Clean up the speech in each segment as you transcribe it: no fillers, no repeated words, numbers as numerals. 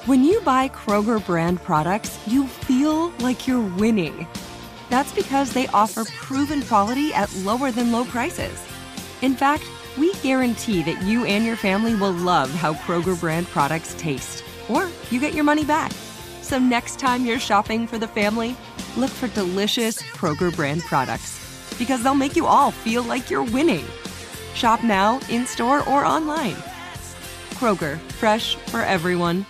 When you buy Kroger brand products, you feel like you're winning. That's because they offer proven quality at lower than low prices. In fact, we guarantee that you and your family will love how Kroger brand products taste, or you get your money back. So next time you're shopping for the family, look for delicious Kroger brand products, because they'll make you all feel like you're winning. Shop now, in-store, or online. Kroger, fresh for everyone.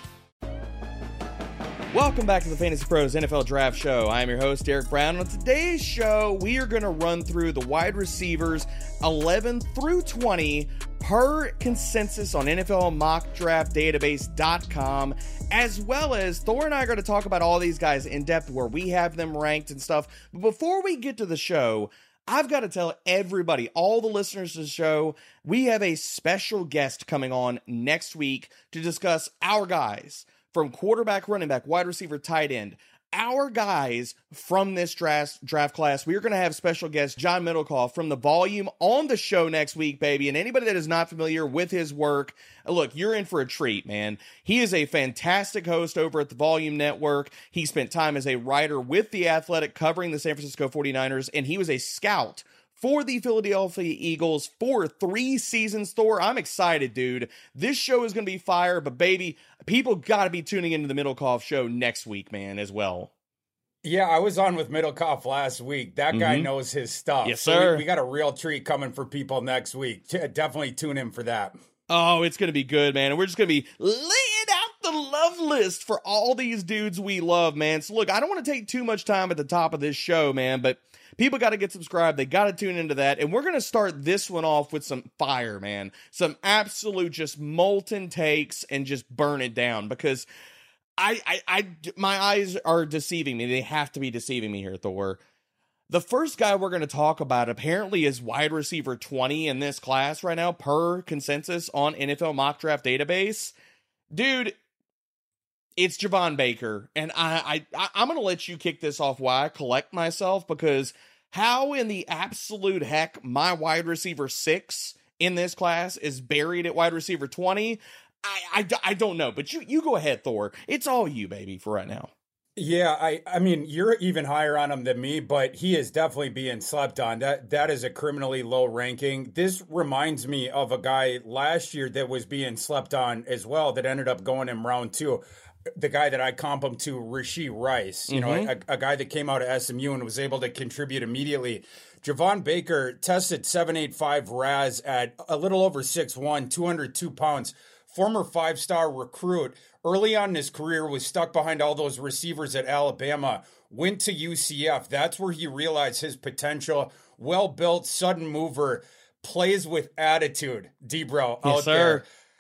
Welcome back to the Fantasy Pros NFL Draft Show. I am your host, Derek Brown. On today's show, we are going to run through the wide receivers 11 through 20 per consensus on NFL Mock Draft Database.com, as well as Thor and I are going to talk about all these guys in depth, where we have them ranked and stuff. But before we get to the show, I've got to tell everybody, all the listeners to the show, we have a special guest coming on next week to discuss our guys from quarterback, running back, wide receiver, tight end. Our guys from this draft class. We are going to have special guest John Middlecoff from The Volume on the show next week, baby. And anybody that is not familiar with his work, look, you're in for a treat, man. He is a fantastic host over at The Volume Network. He spent time as a writer with The Athletic covering the San Francisco 49ers, and he was a scout for the Philadelphia Eagles for 3 seasons. Thor, I'm excited, dude. This show is going to be fire, but baby, people got to be tuning into the Middlecoff show next week, man, as well. Yeah, I was on with Middlecoff last week. That guy knows his stuff. Yes, sir. So we got a real treat coming for people next week. Definitely tune in for that. Oh, it's going to be good, man. And we're just going to be laying out the love list for all these dudes we love, man. So look, I don't want to take too much time at the top of this show, man, but people got to get subscribed. They got to tune into that. And we're going to start this one off with some fire, man. Some absolute just molten takes and just burn it down, because my eyes are deceiving me. They have to be deceiving me here, Thor. The first guy we're going to talk about apparently is wide receiver 20 in this class right now, per consensus on NFL Mock Draft Database. Dude, it's Javon Baker. And I'm going to let you kick this off while I collect myself, because how in the absolute heck my wide receiver 6 in this class is buried at wide receiver 20, I don't know. But you go ahead, Thor. It's all you, baby, for right now. Yeah, I mean, you're even higher on him than me, but he is definitely being slept on. That is a criminally low ranking. This reminds me of a guy last year that was being slept on as well, that ended up going in round 2. The guy that I comp him to, Rashee Rice, you know, a guy that came out of SMU and was able to contribute immediately. Javon Baker tested 7.85 RAS at a little over 6'1", 202 pounds. Former 5-star recruit, early on in his career was stuck behind all those receivers at Alabama, went to UCF. That's where he realized his potential. Well-built, sudden mover, plays with attitude. D-Bro out there.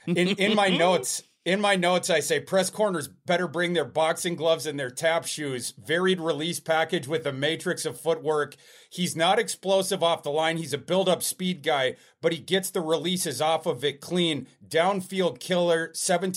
In my notes, I say press corners better bring their boxing gloves and their tap shoes. Varied release package with a matrix of footwork. He's not explosive off the line. He's a build-up speed guy, but he gets the releases off of it clean. Downfield killer,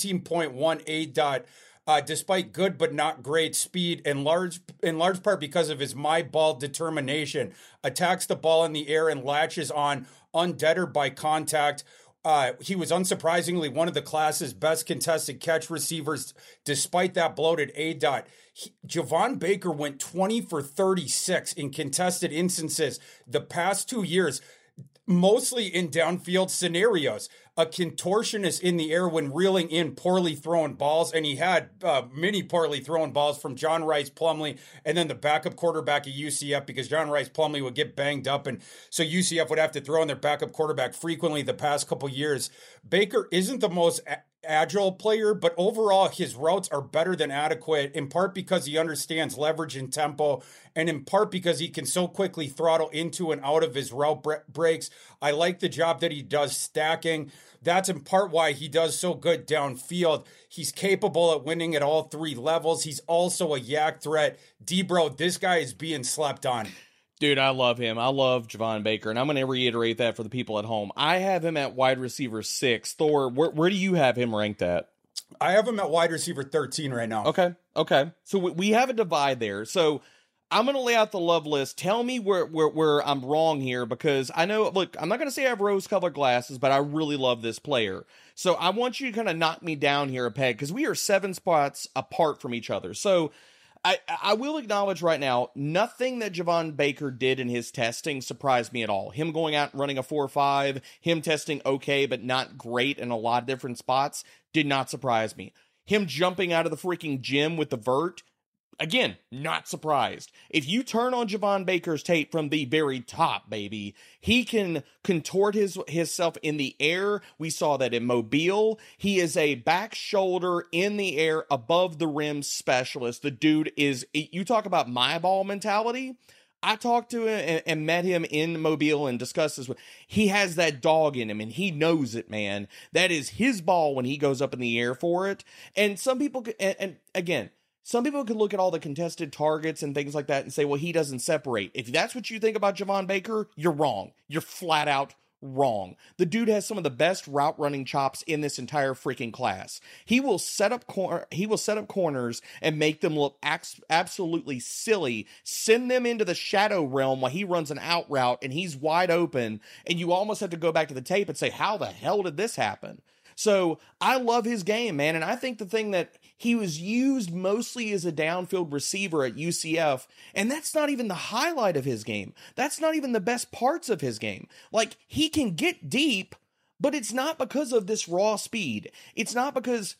17.1 ADOT. Despite good but not great speed, in large part because of his my ball determination. Attacks the ball in the air and latches on, undeterred by contact. He was unsurprisingly one of the class's best contested catch receivers, despite that bloated ADOT. Javon Baker went 20 for 36 in contested instances the past 2 years, mostly in downfield scenarios. A contortionist in the air when reeling in poorly thrown balls, and he had many poorly thrown balls from John Rice Plumlee and then the backup quarterback at UCF, because John Rice Plumlee would get banged up, and so UCF would have to throw in their backup quarterback frequently the past couple years. Baker isn't the most agile player, but overall his routes are better than adequate, in part because he understands leverage and tempo, and in part because he can so quickly throttle into and out of his route breaks. I like the job that he does stacking. That's in part why he does so good downfield. He's capable at winning at all 3 levels. He's also a yak threat. D-Bro, this guy is being slept on. Dude, I love him. I love Javon Baker, and I'm going to reiterate that for the people at home. I have him at wide receiver 6. Thor, where do you have him ranked at? I have him at wide receiver 13 right now. Okay. So we have a divide there. So I'm going to lay out the love list. Tell me where I'm wrong here, because I know, look, I'm not going to say I have rose-colored glasses, but I really love this player. So I want you to kind of knock me down here a peg, because we are 7 spots apart from each other. So I will acknowledge right now, nothing that Javon Baker did in his testing surprised me at all. Him going out and running a 4.5, him testing okay but not great in a lot of different spots, did not surprise me. Him jumping out of the freaking gym with the vert, again, not surprised. If you turn on Javon Baker's tape from the very top, baby, he can contort himself in the air. We saw that in Mobile. He is a back shoulder in the air above the rim specialist. The dude is, you talk about my ball mentality. I talked to him and met him in Mobile and discussed this. He has that dog in him, and he knows it, man. That is his ball when he goes up in the air for it. And some people, and again, some people could look at all the contested targets and things like that and say, well, he doesn't separate. If that's what you think about Javon Baker, you're wrong. You're flat out wrong. The dude has some of the best route running chops in this entire freaking class. He will set up corners and make them look absolutely silly. Send them into the shadow realm while he runs an out route and he's wide open. And you almost have to go back to the tape and say, how the hell did this happen? So I love his game, man. And I think the thing that he was used mostly as a downfield receiver at UCF, and that's not even the highlight of his game. That's not even the best parts of his game. Like, he can get deep, but it's not because of this raw speed. It's not because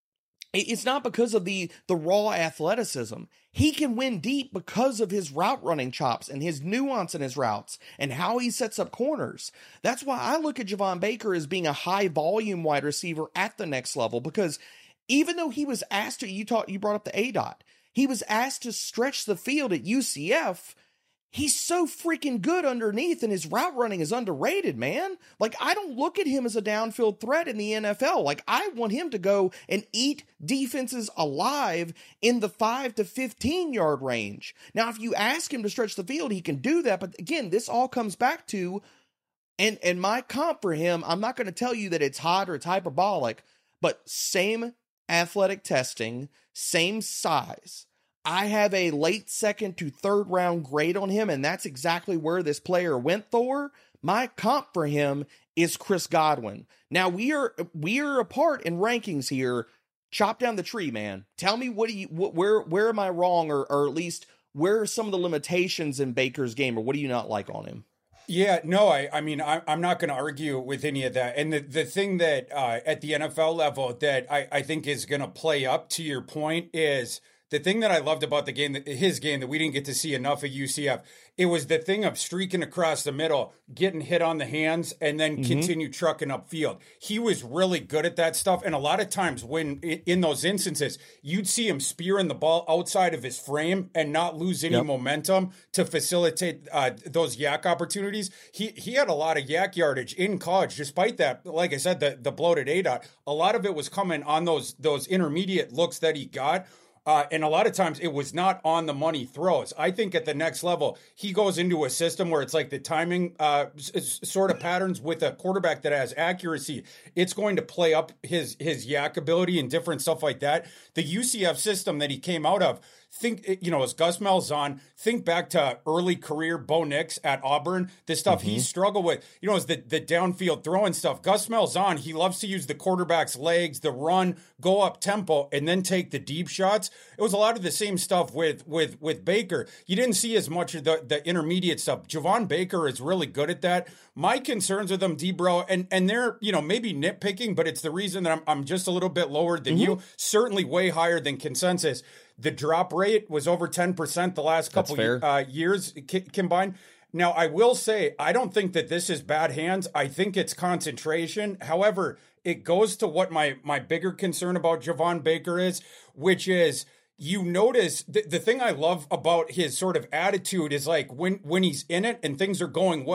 of the raw athleticism. He can win deep because of his route running chops and his nuance in his routes and how he sets up corners. That's why I look at Javon Baker as being a high volume wide receiver at the next level, because even though he was asked to, you brought up the ADOT, he was asked to stretch the field at UCF. He's so freaking good underneath, and his route running is underrated, man. Like, I don't look at him as a downfield threat in the NFL. Like, I want him to go and eat defenses alive in the 5 to 15 yard range. Now, if you ask him to stretch the field, he can do that. But again, this all comes back to, and my comp for him, I'm not going to tell you that it's hot or it's hyperbolic, but same athletic testing, same size. I have a late 2nd to 3rd round grade on him, and that's exactly where this player went for. My comp for him is Chris Godwin. Now, we are apart in rankings here. Chop down the tree, man. Tell me where am I wrong, or at least where are some of the limitations in Baker's game, or what do you not like on him? Yeah, no, I mean, I'm not going to argue with any of that. And the thing that at the NFL level that I think is going to play up to your point is the thing that I loved about his game that we didn't get to see enough at UCF. It was the thing of streaking across the middle, getting hit on the hands, and then continue trucking upfield. He was really good at that stuff. And a lot of times when in those instances, you'd see him spearing the ball outside of his frame and not lose any momentum to facilitate those yak opportunities. He had a lot of yak yardage in college, despite that. Like I said, the bloated ADOT, a lot of it was coming on those intermediate looks that he got. And a lot of times it was not on the money throws. I think at the next level, he goes into a system where it's like the timing sort of patterns with a quarterback that has accuracy. It's going to play up his yak ability and different stuff like that. The UCF system that he came out of, as Gus Malzahn, think back to early career Bo Nix at Auburn, the stuff he struggled with, is the downfield throwing stuff. Gus Malzahn, he loves to use the quarterback's legs, the run, go up tempo, and then take the deep shots. It was a lot of the same stuff with Baker. You didn't see as much of the intermediate stuff. Javon Baker is really good at that. My concerns with him, D-Bro, and they're, maybe nitpicking, but it's the reason that I'm just a little bit lower than you, certainly way higher than consensus. The drop rate was over 10% the last couple years combined. Now, I will say, I don't think that this is bad hands. I think it's concentration. However, it goes to what my bigger concern about Javon Baker is, which is, you notice the thing I love about his sort of attitude is like when he's in it and things are going well,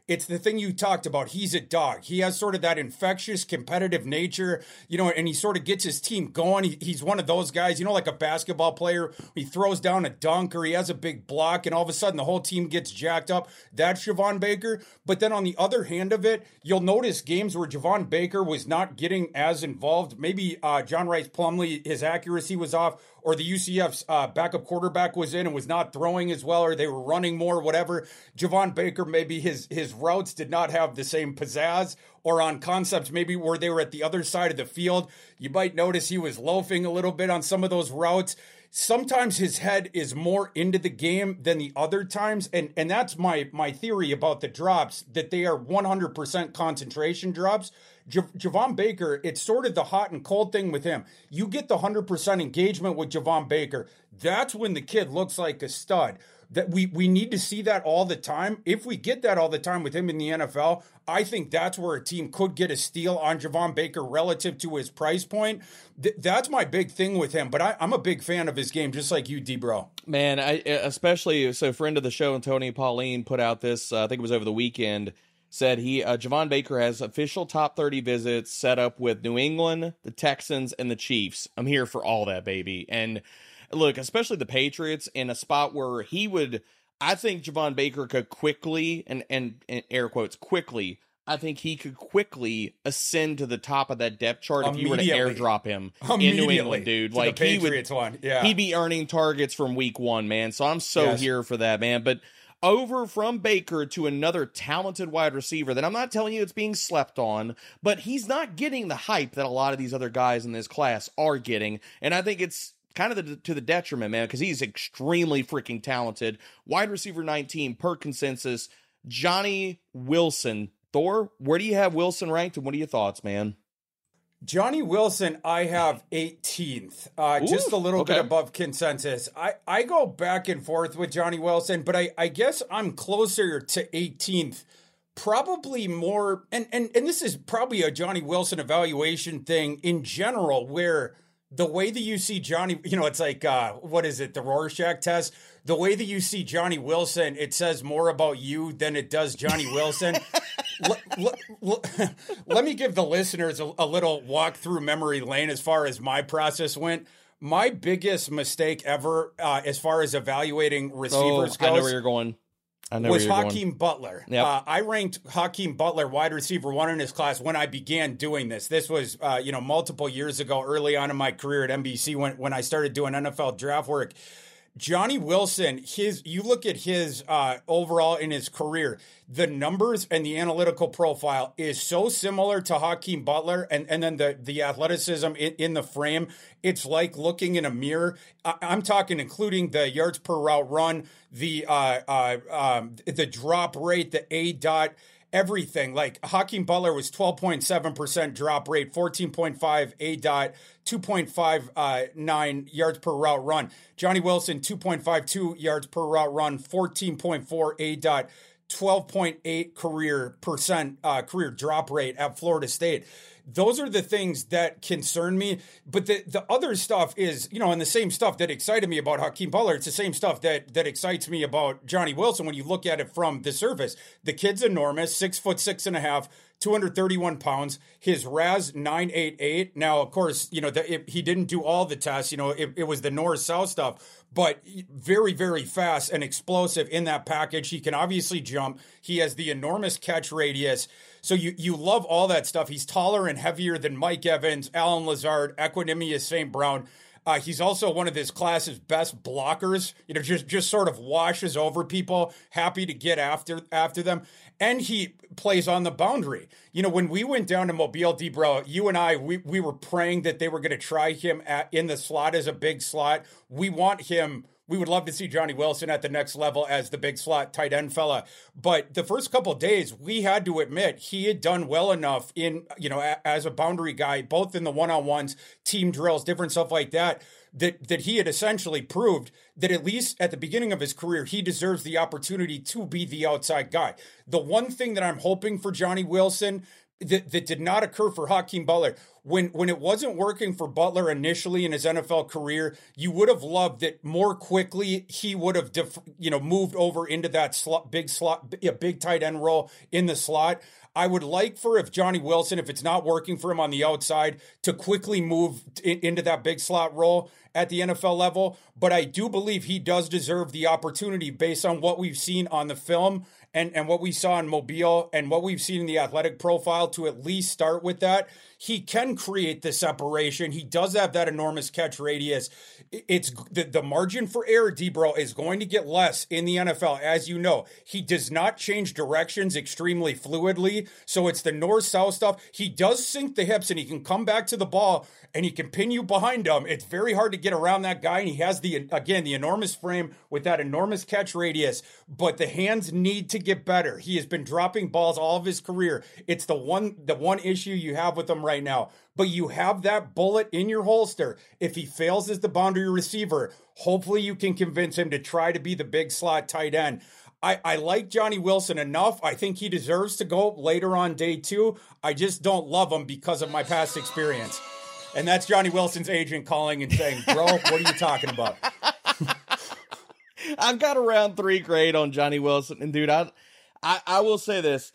It's the thing you talked about. He's a dog. He has sort of that infectious, competitive nature, and he sort of gets his team going. He's one of those guys, like a basketball player. He throws down a dunk or he has a big block and all of a sudden the whole team gets jacked up. That's Javon Baker. But then on the other hand of it, you'll notice games where Javon Baker was not getting as involved. Maybe John Rice Plumlee, his accuracy was off, or the UCF's backup quarterback was in and was not throwing as well, or they were running more, whatever. Javon Baker, maybe his routes did not have the same pizzazz, or on concepts maybe where they were at the other side of the field. You might notice he was loafing a little bit on some of those routes. Sometimes his head is more into the game than the other times. And that's my theory about the drops, that they are 100% concentration drops. Javon Baker, it's sort of the hot and cold thing with him. You get the 100% engagement with Javon Baker. That's when the kid looks like a stud. That we need to see that all the time. If we get that all the time with him in the NFL, I think that's where a team could get a steal on Javon Baker relative to his price point. That's my big thing with him. But I'm a big fan of his game, just like you, D-Bro. Man, especially, so friend of the show, Tony Pauline, put out this, I think it was over the weekend, said Javon Baker has official top 30 visits set up with New England, the Texans, and the Chiefs. I'm here for all that, baby. And look, especially the Patriots, in a spot where I think Javon Baker could quickly, and air quotes, quickly, I think he could quickly ascend to the top of that depth chart if you were to airdrop him in New England, dude. Like the Patriots one. Yeah. He'd be earning targets from week one, man. So I'm here for that, man. But over from Baker to another talented wide receiver that I'm not telling you it's being slept on, but he's not getting the hype that a lot of these other guys in this class are getting. And I think it's kind of to the detriment, man, because he's extremely freaking talented. Wide receiver 19 per consensus, Johnny Wilson. Thor, where do you have Wilson ranked, and what are your thoughts, man? Johnny Wilson, I have 18th, just a little bit above consensus. I go back and forth with Johnny Wilson, but I guess I'm closer to 18th. Probably more, and this is probably a Johnny Wilson evaluation thing in general, where the way that you see Johnny, it's like, what is it, the Rorschach test? The way that you see Johnny Wilson, it says more about you than it does Johnny Wilson. Let me give the listeners a little walk through memory lane as far as my process went. My biggest mistake ever, as far as evaluating receivers goes, I know where you're going. Was Hakeem Butler. Yep. I ranked Hakeem Butler wide receiver 1 in his class when I began doing this. This was, multiple years ago, early on in my career at NBC when I started doing NFL draft work. Johnny Wilson, you look at his overall in his career, the numbers and the analytical profile is so similar to Hakeem Butler, and then the athleticism in the frame. It's like looking in a mirror. I'm talking including the yards per route run, the drop rate, the A dot, everything. Like Hakeem Butler was 12.7% drop rate, 14.5 A dot, 2.59 yards per route run. Johnny Wilson, 2.52 yards per route run, 14.4 A dot, 12.8 career drop rate at Florida State. Those are the things that concern me. But the other stuff is, and the same stuff that excited me about Hakeem Butler, it's the same stuff that excites me about Johnny Wilson when you look at it from the surface. The kid's enormous, 6'6.5", 231 pounds. His RAS 988. Now, of course, he didn't do all the tests. It was the north-south stuff, but very, very fast and explosive in that package. He can obviously jump. He has the enormous catch radius. So you love all that stuff. He's taller and heavier than Mike Evans, Alan Lazard, Equanimeous St. Brown. He's also one of this class's best blockers, just sort of washes over people, happy to get after them. And he plays on the boundary. When we went down to Mobile, D-Bro, you and I, we were praying that they were going to try him in the slot as a big slot. We want him. We would love to see Johnny Wilson at the next level as the big slot tight end fella. But the first couple of days, we had to admit he had done well enough in, as a boundary guy, both in the one-on-ones, team drills, different stuff like that, that he had essentially proved that at least at the beginning of his career, he deserves the opportunity to be the outside guy. The one thing that I'm hoping for Johnny Wilson that did not occur for Hakeem Butler, when it wasn't working for Butler initially in his NFL career, you would have loved that more quickly he would have moved over into that big tight end role in the slot. I would like for if Johnny Wilson, if it's not working for him on the outside, to quickly move into that big slot role at the NFL level. But I do believe he does deserve the opportunity based on what we've seen on the film and what we saw in Mobile and what we've seen in the athletic profile to at least start with that. He can create the separation. He does have that enormous catch radius. It's the margin for error, D-Bro, is going to get less in the NFL, as you know. He does not change directions extremely fluidly, so it's the north-south stuff. He does sink the hips, and he can come back to the ball, and he can pin you behind him. It's very hard to get around that guy, and he has, the enormous frame with that enormous catch radius, but the hands need to get better. He has been dropping balls all of his career. It's the one issue you have with him right now. But you have that bullet in your holster. If he fails as the boundary receiver, hopefully you can convince him to try to be the big slot tight end. I like Johnny Wilson enough. I think he deserves to go later on day 2. I just don't love him because of my past experience. And that's Johnny Wilson's agent calling and saying, bro, what are you talking about? I've got a round 3 grade on Johnny Wilson. And dude, I will say this.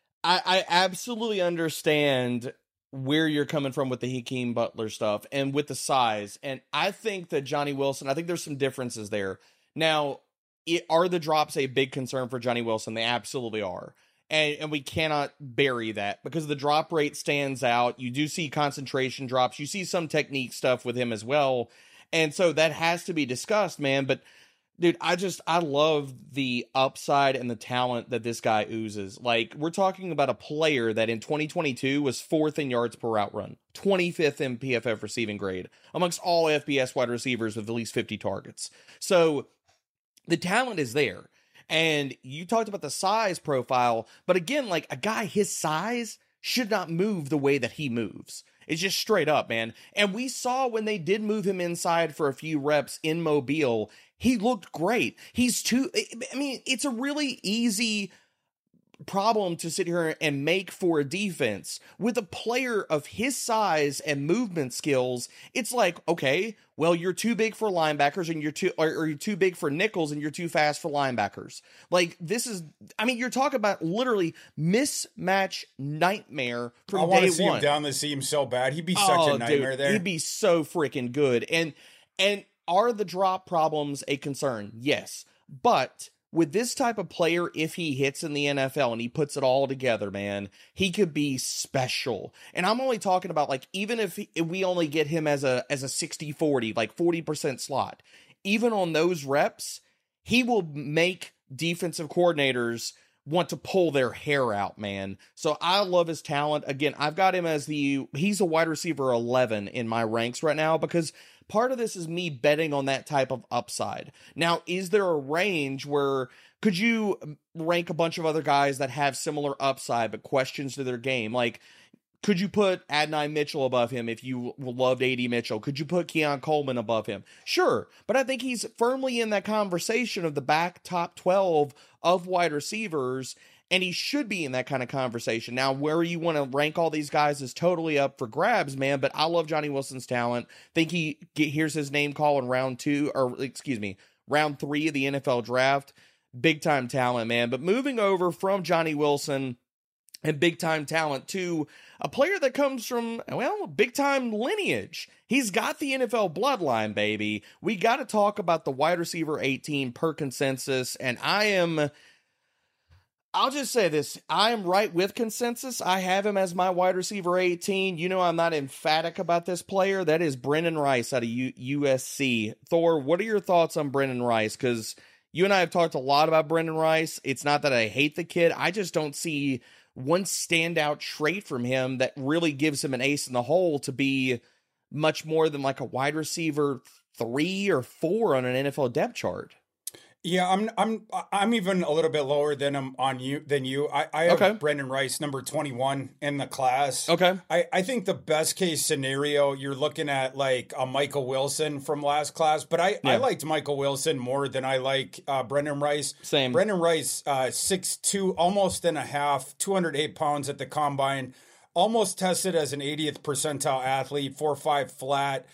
I absolutely understand where you're coming from with the Hakeem Butler stuff and with the size. And I think that Johnny Wilson, I think there's some differences there. Now, are the drops a big concern for Johnny Wilson? They absolutely are. And we cannot bury that because the drop rate stands out. You do see concentration drops. You see some technique stuff with him as well. And so that has to be discussed, man. But dude, I love the upside and the talent that this guy oozes. Like, we're talking about a player that in 2022 was 4th in yards per route run, 25th in PFF receiving grade amongst all FBS wide receivers with at least 50 targets. So the talent is there. And you talked about the size profile, but again, like a guy his size should not move the way that he moves. It's just straight up, man. And we saw when they did move him inside for a few reps in Mobile, he looked great. It's a really easy problem to sit here and make for a defense. With a player of his size and movement skills, it's like, okay, well, you're too big for linebackers and you're too big for nickels and you're too fast for linebackers. Like, this is, you're talking about literally mismatch nightmare from day one. I want to see him down the seam so bad. He'd be such a nightmare there. He'd be so freaking good. And are the drop problems a concern? Yes. But with this type of player, if he hits in the NFL and he puts it all together, man, he could be special. And I'm only talking about, like, even if we only get him as a 60-40, like 40% slot, even on those reps, he will make defensive coordinators want to pull their hair out, man. So I love his talent. Again, I've got him as he's a wide receiver 11 in my ranks right now because part of this is me betting on that type of upside. Now, is there a range where could you rank a bunch of other guys that have similar upside but questions to their game? Like, could you put Adonai Mitchell above him if you loved A.D. Mitchell? Could you put Keon Coleman above him? Sure, but I think he's firmly in that conversation of the back top 12 of wide receivers, and he should be in that kind of conversation. Now, where you want to rank all these guys is totally up for grabs, man, but I love Johnny Wilson's talent. Think here's his name call in round 3 of the NFL draft. Big-time talent, man. But moving over from Johnny Wilson and big-time talent to a player that comes from, well, big-time lineage. He's got the NFL bloodline, baby. We got to talk about the wide receiver 18 per consensus, and I'll just say this. I am right with consensus. I have him as my wide receiver 18. You know I'm not emphatic about this player. That is Brendan Rice out of USC. Thor, what are your thoughts on Brendan Rice? Because you and I have talked a lot about Brendan Rice. It's not that I hate the kid. I just don't see one standout trait from him that really gives him an ace in the hole to be much more than like a wide receiver 3 or 4 on an NFL depth chart. Yeah, I'm even a little bit lower than you. I have Brendan Rice number 21 in the class. Okay. I think the best case scenario you're looking at like a Michael Wilson from last class, but I liked Michael Wilson more than I like Brendan Rice. Same. Brendan Rice 6'2", almost and a half, 208 pounds at the combine. almost tested as an 80th percentile athlete, 4.5 flat.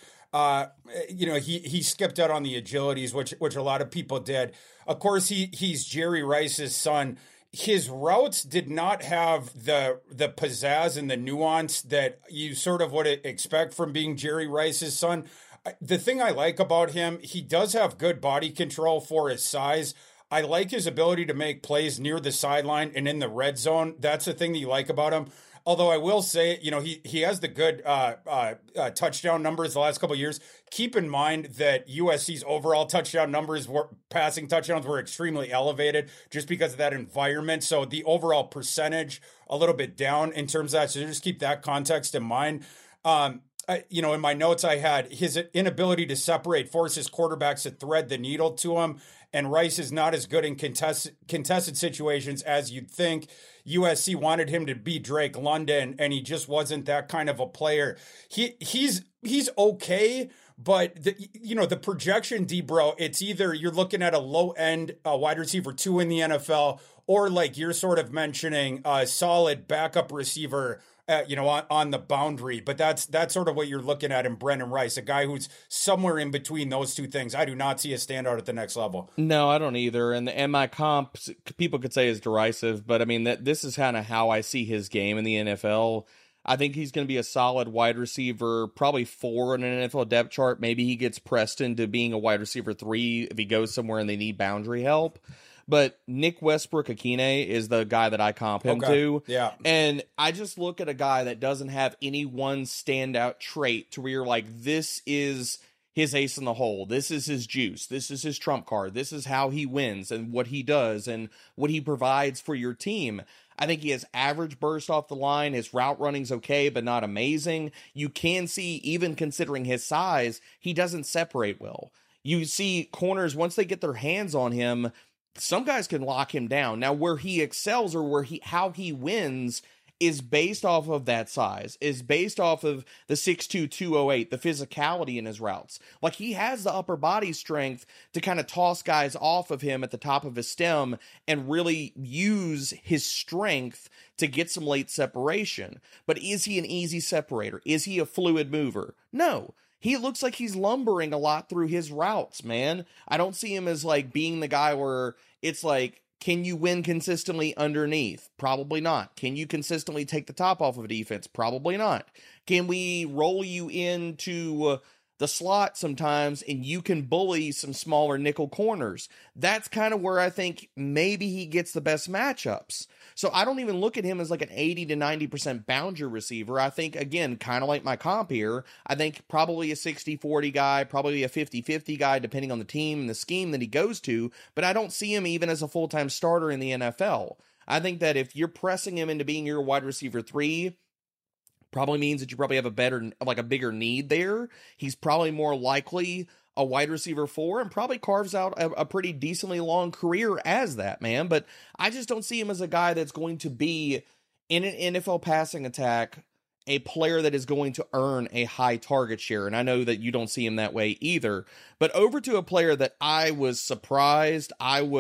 He skipped out on the agilities, which a lot of people did. Of course, he's Jerry Rice's son. His routes did not have the pizzazz and the nuance that you sort of would expect from being Jerry Rice's son. The thing I like about him, he does have good body control for his size. I like his ability to make plays near the sideline and in the red zone. That's the thing that you like about him. Although I will say, he has the good touchdown numbers the last couple of years. Keep in mind that USC's overall touchdown numbers, passing touchdowns, were extremely elevated just because of that environment. So the overall percentage a little bit down in terms of that. So just keep that context in mind. In my notes, I had his inability to separate forces quarterbacks to thread the needle to him. And Rice is not as good in contested situations as you'd think. USC wanted him to be Drake London, and he just wasn't that kind of a player. He's okay, but the projection, D-Bro, it's either you're looking at a low-end wide receiver 2 in the NFL, or like you're sort of mentioning a solid backup receiver on the boundary. But that's sort of what you're looking at in Brendan Rice, a guy who's somewhere in between those two things. I do not see a standout at the next level. No, I don't either. And my comp, people could say, is derisive, but I mean, this is kind of how I see his game in the NFL. I think he's going to be a solid wide receiver, probably 4 in an NFL depth chart. Maybe he gets pressed into being a wide receiver 3 if he goes somewhere and they need boundary help. But Nick Westbrook-Akine is the guy that I comp him to. Yeah. And I just look at a guy that doesn't have any one standout trait to where you're like, this is his ace in the hole. This is his juice. This is his trump card. This is how he wins and what he does and what he provides for your team. I think he has average burst off the line. His route running's okay, but not amazing. You can see, even considering his size, he doesn't separate well. You see corners, once they get their hands on him, some guys can lock him down. Now, where he excels or how he wins is based off of that size, is based off of the 6'2", 208, the physicality in his routes. Like, he has the upper body strength to kind of toss guys off of him at the top of his stem and really use his strength to get some late separation. But is he an easy separator? Is he a fluid mover? No. He looks like he's lumbering a lot through his routes, man. I don't see him as like being the guy where it's like, can you win consistently underneath? Probably not. Can you consistently take the top off of a defense? Probably not. Can we roll you into the slot sometimes and you can bully some smaller nickel corners? That's kind of where I think maybe he gets the best matchups. So I don't even look at him as like an 80 to 90% boundary receiver. I think, again, kind of like my comp here, I think probably a 60-40 guy, probably a 50-50 guy, depending on the team and the scheme that he goes to, but I don't see him even as a full-time starter in the NFL. I think that if you're pressing him into being your wide receiver 3, probably means that you probably have a bigger need there. He's probably more likely a wide receiver 4 and probably carves out a pretty decently long career as that, man. But I just don't see him as a guy that's going to be in an NFL passing attack, a player that is going to earn a high target share. And I know that you don't see him that way either. But over to a player that I was surprised.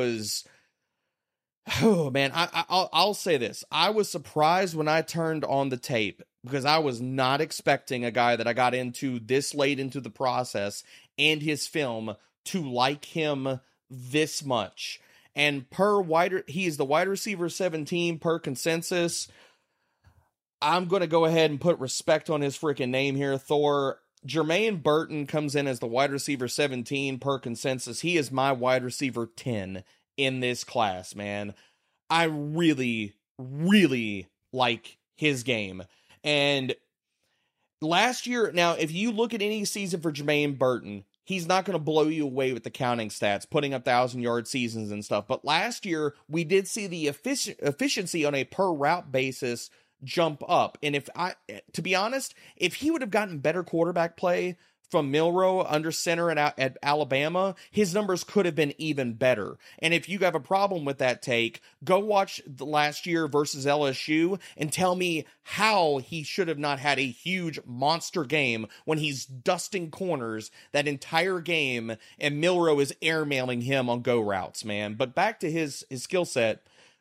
Oh man, I'll say this. I was surprised when I turned on the tape because I was not expecting a guy that I got into this late into the process and his film to like him this much. And he is the wide receiver 17 per consensus. I'm going to go ahead and put respect on his freaking name here, Thor. Jermaine Burton comes in as the wide receiver 17 per consensus. He is my wide receiver 10 in this class, man. I really, really like his game. And last year, now, if you look at any season for Jermaine Burton, he's not going to blow you away with the counting stats, putting up 1,000-yard seasons and stuff. But last year, we did see the efficiency on a per route basis jump up. And to be honest, if he would have gotten better quarterback play from Milroe under center at Alabama, his numbers could have been even better. And if you have a problem with that take, go watch the last year versus LSU and tell me how he should have not had a huge monster game when he's dusting corners that entire game and Milroe is airmailing him on go routes, man. But back to his skill set.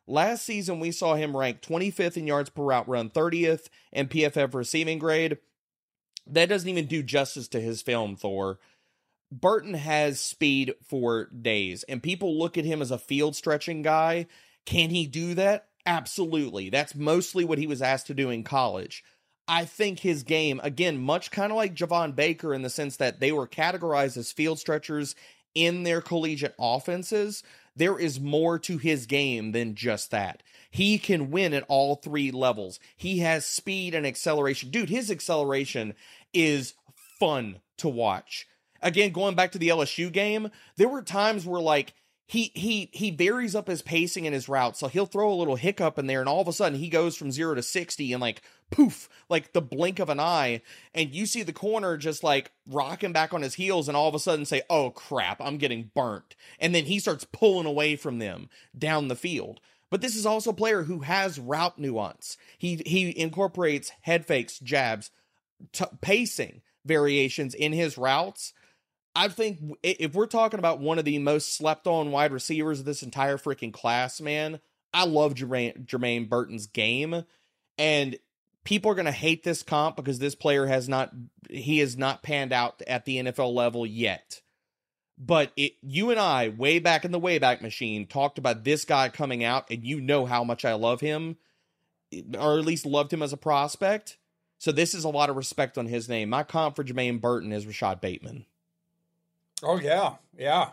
Last season, we saw him ranked 25th in yards per route run, 30th in PFF receiving grade. That doesn't even do justice to his film, Thor. Burton has speed for days, and people look at him as a field-stretching guy. Can he do that? Absolutely. That's mostly what he was asked to do in college. I think his game, again, much kind of like Javon Baker in the sense that they were categorized as field stretchers in their collegiate offenses. There is more to his game than just that. He can win at all three levels. He has speed and acceleration. Dude, his acceleration is fun to watch. Again, going back to the LSU game, there were times where like he varies up his pacing and his route. So he'll throw a little hiccup in there and all of a sudden he goes from 0 to 60 and like poof, like the blink of an eye. And you see the corner just like rocking back on his heels and all of a sudden say, oh crap, I'm getting burnt. And then he starts pulling away from them down the field. But this is also a player who has route nuance. He incorporates head fakes, jabs, pacing variations in his routes. I think if we're talking about one of the most slept-on wide receivers of this entire freaking class, man, I love Jermaine Burton's game. And people are going to hate this comp because this player has not panned out at the NFL level yet. But you and I, way back in the Wayback Machine, talked about this guy coming out, and you know how much I love him, or at least loved him as a prospect. So this is a lot of respect on his name. My comp for Jermaine Burton is Rashad Bateman. Oh, yeah. A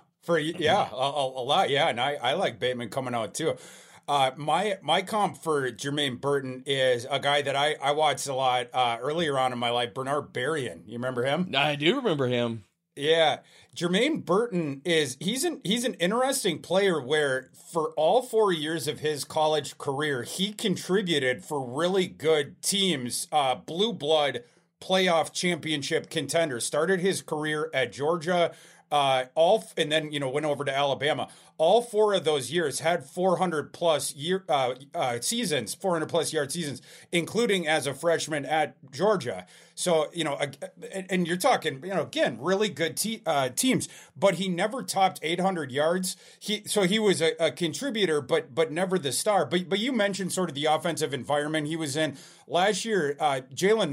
lot. Yeah, and I like Bateman coming out, too. My comp for Jermaine Burton is a guy that I watched a lot earlier on in my life, Bernard Berrian. You remember him? I do remember him. Yeah, Jermaine Burton he's an interesting player where for all 4 years of his college career, he contributed for really good teams, blue blood playoff championship contenders. Started his career at Georgia, and then went over to Alabama. All 4 of those years had 400 plus seasons, 400 plus yard seasons, including as a freshman at Georgia. So, and you're talking, again, really good teams, but he never topped 800 yards. He was a contributor, but never the star. But you mentioned sort of the offensive environment he was in last year. Jalen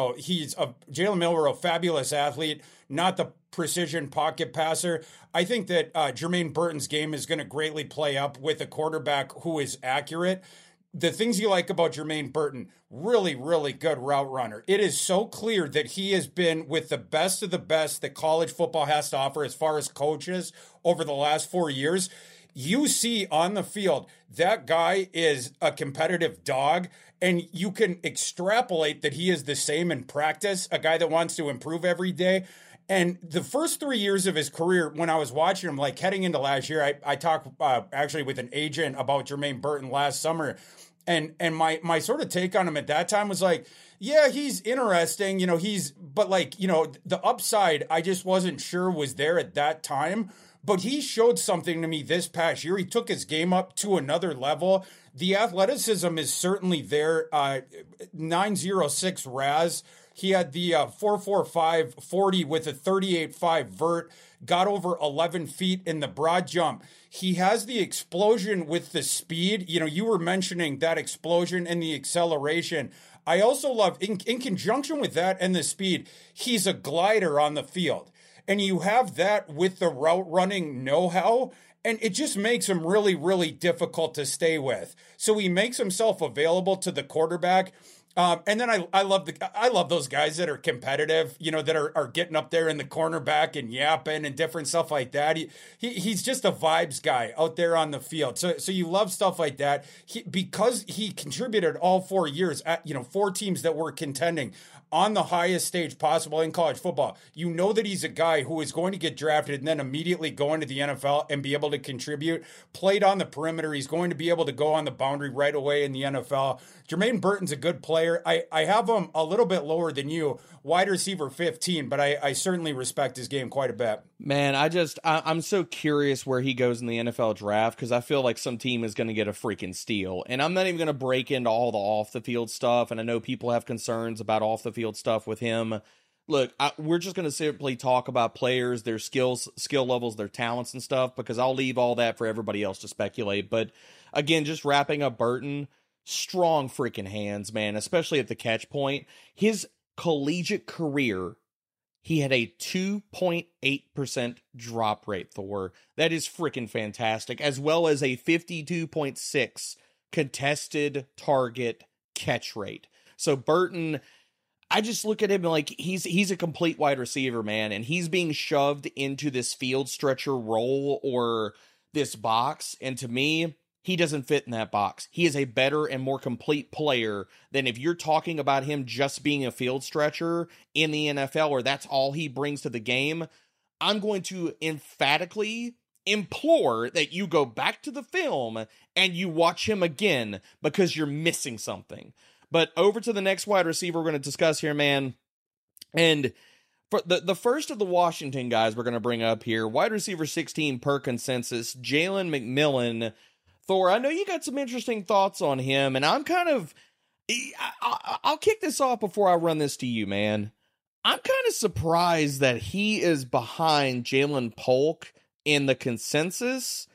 Milroe, fabulous athlete, not the precision pocket passer. I think that Jermaine Burton's game is going to greatly play up with a quarterback who is accurate. The things you like about Jermaine Burton, really, really good route runner. It is so clear that he has been with the best of the best that college football has to offer as far as coaches over the last 4 years. You see on the field, that guy is a competitive dog, and you can extrapolate that he is the same in practice, a guy that wants to improve every day. And the first 3 years of his career, when I was watching him, like heading into last year, I talked actually with an agent about Jermaine Burton last summer. And my sort of take on him at that time was like, yeah, he's interesting, but the upside I just wasn't sure was there at that time. But he showed something to me this past year. He took his game up to another level. The athleticism is certainly there. 906 RAS. He had the 4.45 40 with a 38.5 vert, got over 11 feet in the broad jump. He has the explosion with the speed. You were mentioning that explosion and the acceleration. I also love, in conjunction with that and the speed, he's a glider on the field. And you have that with the route running know-how, and it just makes him really, really difficult to stay with. So he makes himself available to the quarterback. And then I love those guys that are competitive, that are getting up there in the cornerback and yapping and different stuff like that. He's just a vibes guy out there on the field. So you love stuff like that. Because he contributed all 4 years at 4 teams that were contending on the highest stage possible in college football. You know that he's a guy who is going to get drafted and then immediately go into the NFL and be able to contribute. Played on the perimeter. He's going to be able to go on the boundary right away in the NFL. Jermaine Burton's a good player. I have him a little bit lower than you, wide receiver 15, but I certainly respect his game quite a bit. Man, I'm so curious where he goes in the NFL draft because I feel like some team is going to get a freaking steal. And I'm not even going to break into all the off-the-field stuff, and I know people have concerns about off-the-field stuff with him. look, we're just going to simply talk about players, their skills, skill levels, their talents and stuff, because I'll leave all that for everybody else to speculate. But again, just wrapping up Burton, strong freaking hands, man, especially at the catch point. His collegiate career, he had a 2.8% drop rate, Thor. That is freaking fantastic, as well as a 52.6 contested target catch rate. So Burton, I just look at him like he's a complete wide receiver, man, and he's being shoved into this field stretcher role or this box, and to me, he doesn't fit in that box. He is a better and more complete player than if you're talking about him just being a field stretcher in the NFL, or that's all he brings to the game. I'm going to emphatically implore that you go back to the film and you watch him again, because you're missing something. But over to the next wide receiver we're going to discuss here, man. And for the first of the Washington guys we're going to bring up here, wide receiver 16 per consensus, Jalen McMillan. Thor, I know you got some interesting thoughts on him, and I'm kind of... I'll kick this off before I run this to you, man. I'm kind of surprised that he is behind Ja'Lynn Polk in the consensus.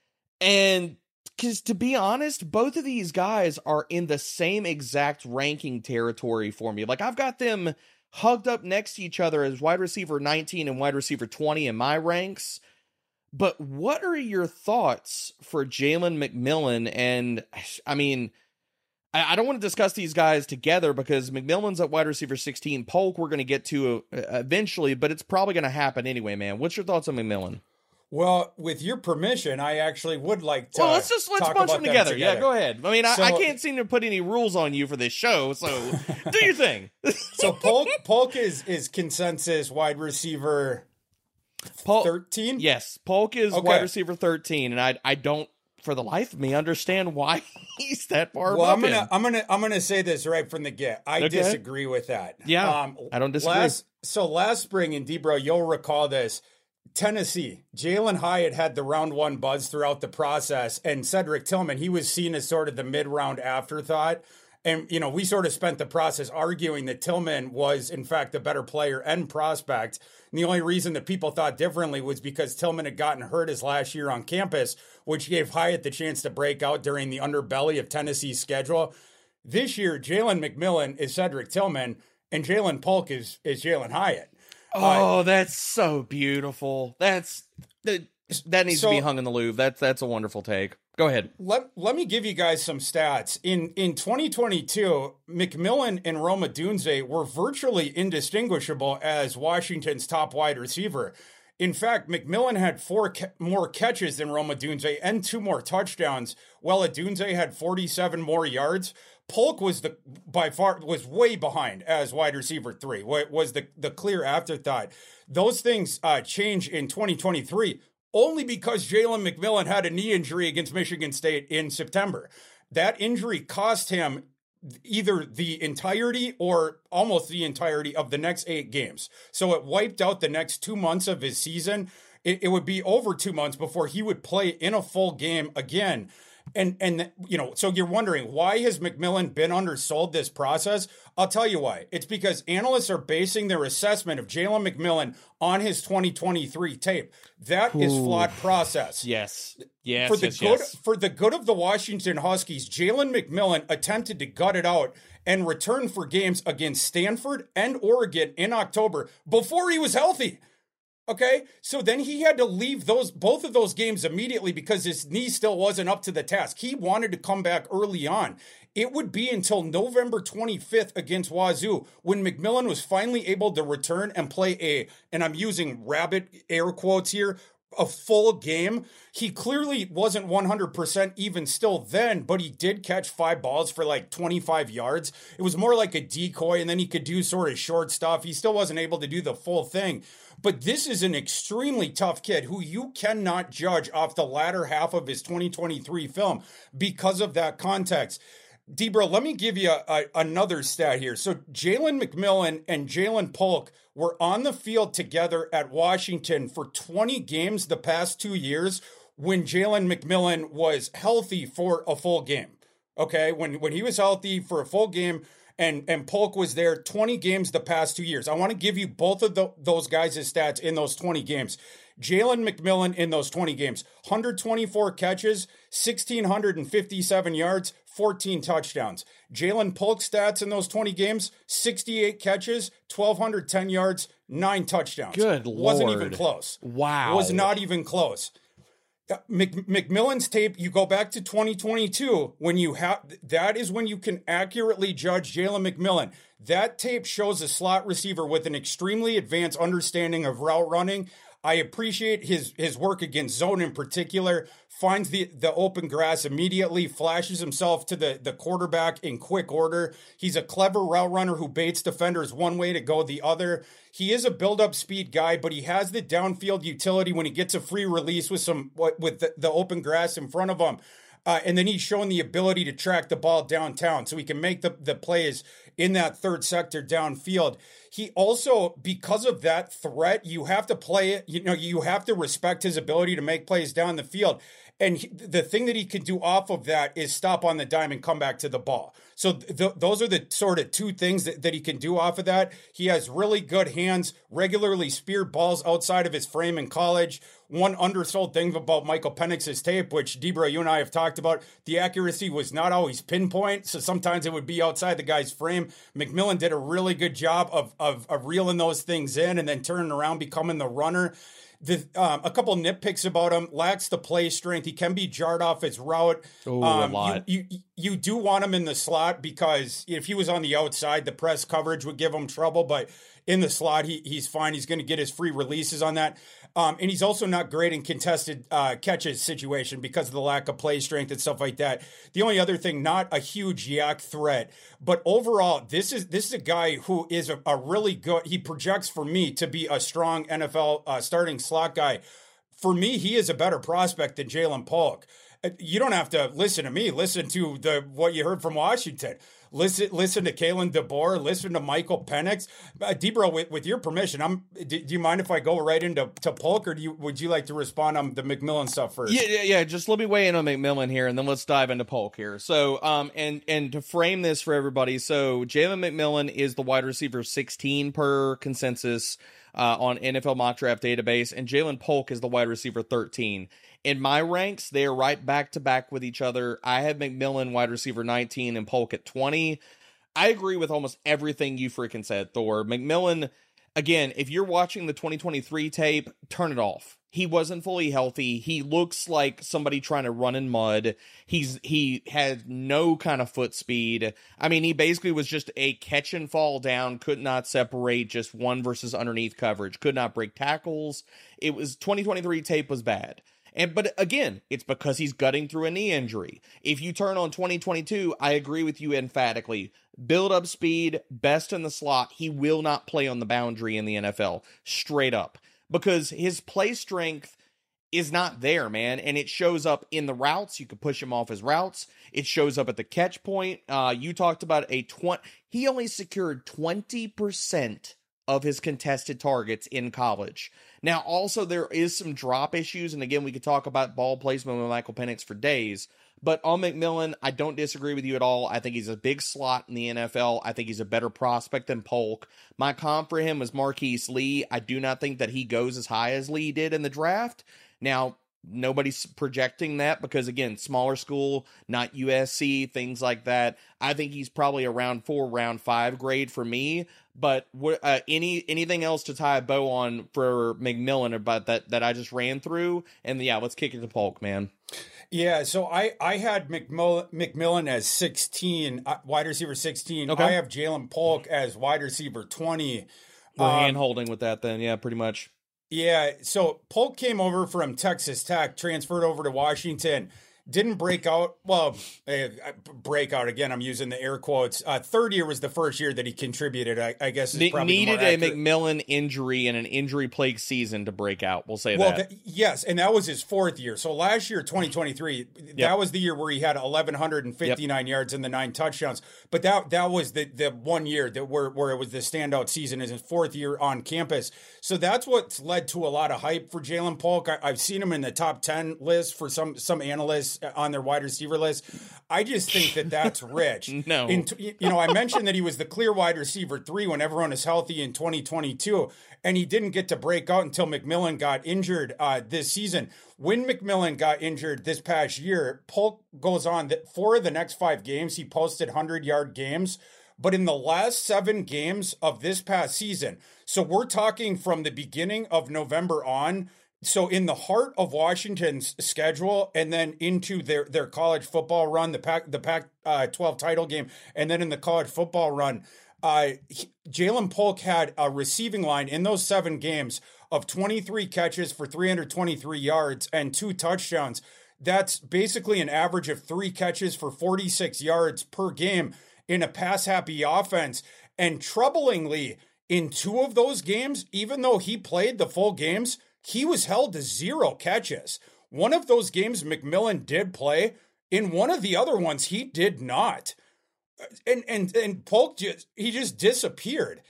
And because, to be honest, both of these guys are in the same exact ranking territory for me. Like, I've got them hugged up next to each other as wide receiver 19 and wide receiver 20 in my ranks. But what are your thoughts for Jalen McMillan? And, I mean, I don't want to discuss these guys together because McMillan's at wide receiver 16. Polk we're going to get to eventually, but it's probably going to happen anyway, man. What's your thoughts on McMillan? Well, with your permission, I actually would like to. Well, let's bunch them together. Yeah, go ahead. I mean, So- I can't seem to put any rules on you for this show, so do your thing. So Polk is consensus wide receiver Polk, 13. yes, Polk is Okay. wide receiver 13, and I don't, for the life of me, understand why he's that far Well, above him. I'm gonna say this right from the get. I Okay. disagree with that. Yeah, I don't disagree. Last spring in Debro, you'll recall this. Tennessee, Jalen Hyatt had the round one buzz throughout the process, and Cedric Tillman, he was seen as sort of the mid-round afterthought. And, we sort of spent the process arguing that Tillman was, in fact, a better player and prospect. And the only reason that people thought differently was because Tillman had gotten hurt his last year on campus, which gave Hyatt the chance to break out during the underbelly of Tennessee's schedule. This year, Jalen McMillan is Cedric Tillman, and Jalen Polk is Jalen Hyatt. Oh, that's so beautiful. That needs to be hung in the Louvre. That's a wonderful take. Go ahead. Let me give you guys some stats. In 2022, McMillan and Rome Odunze were virtually indistinguishable as Washington's top wide receiver. In fact, McMillan had 4 more catches than Rome Odunze and 2 more touchdowns, while Odunze had 47 more yards. Polk was was way behind as wide receiver 3. Was the clear afterthought. Those things change in 2023 only because Jalen McMillan had a knee injury against Michigan State in September. That injury cost him either the entirety or almost the entirety of the next 8 games. So it wiped out the next 2 months of his season. It would be over 2 months before he would play in a full game again. And so you're wondering, why has McMillan been undersold this process? I'll tell you why. It's because analysts are basing their assessment of Jalen McMillan on his 2023 tape. That is flawed process. Yes. For the good of the Washington Huskies, Jalen McMillan attempted to gut it out and return for games against Stanford and Oregon in October before he was healthy. Okay, so then he had to leave both of those games immediately because his knee still wasn't up to the task. He wanted to come back early on. It would be until November 25th against Wazoo when McMillan was finally able to return and play and I'm using rabbit air quotes here, a full game. He clearly wasn't 100% even still then, but he did catch 5 balls for like 25 yards. It was more like a decoy, and then he could do sort of short stuff. He still wasn't able to do the full thing. But this is an extremely tough kid who you cannot judge off the latter half of his 2023 film because of that context. Debro, let me give you another stat here. So Jalen McMillan and Jalen Polk were on the field together at Washington for 20 games the past 2 years when Jalen McMillan was healthy for a full game. Okay, when he was healthy for a full game, And Polk was there 20 games the past 2 years. I want to give you both of those guys' stats in those 20 games. Jalen McMillan in those 20 games, 124 catches, 1,657 yards, 14 touchdowns. Jalen Polk stats in those 20 games, 68 catches, 1,210 yards, 9 touchdowns. Good Lord. Wasn't even close. Wow. Was not even close. McMillan's tape, you go back to 2022, when you have, that is when you can accurately judge Jalen McMillan. That tape shows a slot receiver with an extremely advanced understanding of route running. I appreciate his work against zone in particular, finds the open grass immediately, flashes himself to the quarterback in quick order. He's a clever route runner who baits defenders one way to go the other. He is a build-up speed guy, but he has the downfield utility when he gets a free release with the open grass in front of him. And then he's shown the ability to track the ball downtown so he can make the plays in that third sector downfield. He also, because of that threat, you have to play it, you have to respect his ability to make plays down the field. And the thing that he can do off of that is stop on the dime and come back to the ball. So those are the sort of two things that he can do off of that. He has really good hands, regularly speared balls outside of his frame in college. One undersold thing about Michael Penix's tape, which Debra, you and I have talked about, the accuracy was not always pinpoint. So sometimes it would be outside the guy's frame. McMillan did a really good job of reeling those things in and then turning around, becoming the runner. A couple nitpicks about him: lacks the play strength. He can be jarred off his route. A lot. You do want him in the slot because if he was on the outside, the press coverage would give him trouble. But in the slot, he's fine. He's going to get his free releases on that. And he's also not great in contested catches situation because of the lack of play strength and stuff like that. The only other thing, not a huge yak threat, but overall, this is a guy who is a really good. He projects for me to be a strong NFL starting slot guy. For me, he is a better prospect than Jalen Polk. You don't have to listen to me. Listen to what you heard from Washington. Listen to Kalen DeBoer. Listen to Michael Penix. Debra, with your permission, do you mind if I go right into Polk, or would you like to respond on the McMillan stuff first? Yeah. Just let me weigh in on McMillan here, and then let's dive into Polk here. So, and to frame this for everybody, so Jalen McMillan is the wide receiver 16 per consensus on NFL Mock Draft Database, and Jalen Polk is the wide receiver 13. In my ranks, they're right back to back with each other. I have McMillan wide receiver 19 and Polk at 20. I agree with almost everything you freaking said, Thor. McMillan, again, if you're watching the 2023 tape, turn it off. He wasn't fully healthy. He looks like somebody trying to run in mud. He had no kind of foot speed. I mean, he basically was just a catch and fall down, could not separate, just one versus underneath coverage, could not break tackles. 2023 tape was bad. But again, it's because he's gutting through a knee injury. If you turn on 2022, I agree with you emphatically. Build up speed, best in the slot. He will not play on the boundary in the NFL, straight up, because his play strength is not there, man. And it shows up in the routes. You could push him off his routes. It shows up at the catch point. You talked about he only secured 20% of his contested targets in college. Now, also, there is some drop issues, and again, we could talk about ball placement with Michael Penix for days, but on McMillan, I don't disagree with you at all. I think he's a big slot in the NFL. I think he's a better prospect than Polk. My comp for him was Marquise Lee. I do not think that he goes as high as Lee did in the draft. Now, nobody's projecting that because, again, smaller school, not USC, things like that. I think he's probably around 4, round 5 grade for me. But anything else to tie a bow on for McMillan about that I just ran through? And yeah, let's kick it to Polk, man. Yeah, so I had McMillan as 16, wide receiver 16. Okay. I have Jalen Polk as wide receiver 20. We're hand-holding with that then, yeah, pretty much. Yeah, so Polk came over from Texas Tech, transferred over to Washington. Didn't break out. Well, breakout again. I'm using the air quotes. Third year was the first year that he contributed. I guess is probably needed a McMillan injury and an injury-plagued season to break out. We'll say that. Yes, and that was his 4th year. So last year, 2023, that was the year where he had 1,159 yards and the 9 touchdowns. But that was the 1 year where it was the standout season, is his 4th year on campus. So that's what's led to a lot of hype for Jalen Polk. I've seen him in the top 10 list for some analysts. on their wide receiver list. I just think that that's rich. No. I mentioned that he was the clear wide receiver 3 when everyone is healthy in 2022, and he didn't get to break out until McMillan got injured this season. When McMillan got injured this past year, Polk goes on that 4 of the next 5 games, he posted 100-yard games. But in the last 7 games of this past season, so we're talking from the beginning of November on, so in the heart of Washington's schedule and then into their college football run, the Pac-12 title game, and then in the college football run, Ja'Lyn Polk had a receiving line in those 7 games of 23 catches for 323 yards and 2 touchdowns. That's basically an average of 3 catches for 46 yards per game in a pass-happy offense. And troublingly, in 2 of those games, even though he played the full games, he was held to 0 catches. One of those games, McMillan did play. In one of the other ones, he did not. And Polk just disappeared.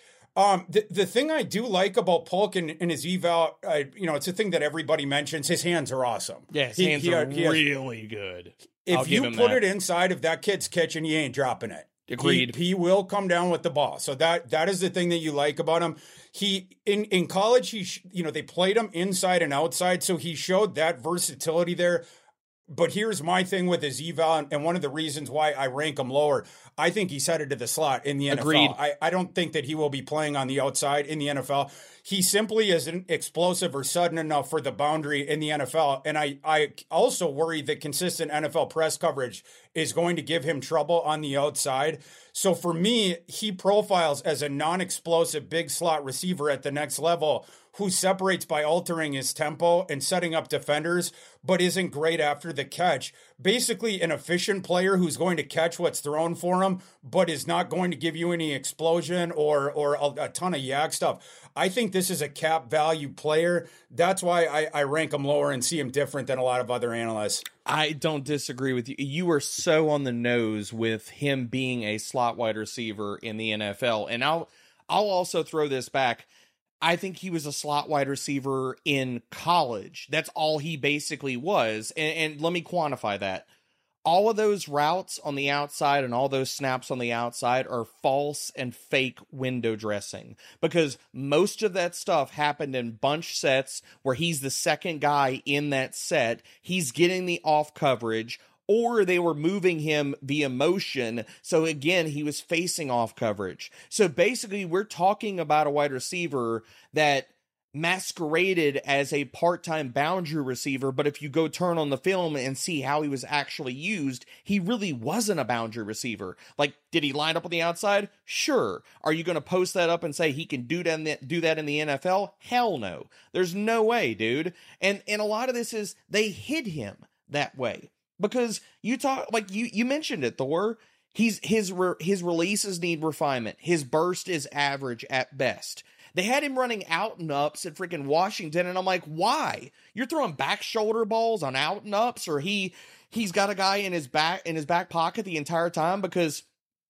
The thing I do like about Polk and his eval, it's a thing that everybody mentions. His hands are awesome. Yeah, his hands are really good. If you put it inside of that kid's kitchen, he ain't dropping it. Agreed. He will come down with the ball. So that is the thing that you like about him. He in college, they played him inside and outside, so he showed that versatility there. But here's my thing with his eval, and one of the reasons why I rank him lower. I think he's headed to the slot in the NFL. Agreed. I don't think that he will be playing on the outside in the NFL. He simply isn't explosive or sudden enough for the boundary in the NFL. And I also worry that consistent NFL press coverage is going to give him trouble on the outside. So for me, he profiles as a non-explosive big slot receiver at the next level who separates by altering his tempo and setting up defenders, but isn't great after the catch. Basically an efficient player who's going to catch what's thrown for him, but is not going to give you any explosion or a ton of yak stuff. I think this is a cap value player. That's why I rank him lower and see him different than a lot of other analysts. I don't disagree with you. You are so on the nose with him being a slot wide receiver in the NFL. And I'll also throw this back. I think he was a slot wide receiver in college. That's all he basically was. And let me quantify that. All of those routes on the outside and all those snaps on the outside are false and fake window dressing, because most of that stuff happened in bunch sets where he's the second guy in that set. He's getting the off coverage, or they were moving him via motion. So again, he was facing off coverage. So basically, we're talking about a wide receiver that masqueraded as a part-time boundary receiver, but if you go turn on the film and see how he was actually used, he really wasn't a boundary receiver. Like, did he line up on the outside? Sure. Are you going to post that up and say he can do that in the NFL? Hell no. There's no way, dude. And a lot of this is they hid him that way. Because you mentioned it, Thor. His releases need refinement. His burst is average at best. They had him running out and ups at freaking Washington, and I'm like, why? You're throwing back shoulder balls on out and ups, or he's got a guy in his back pocket the entire time because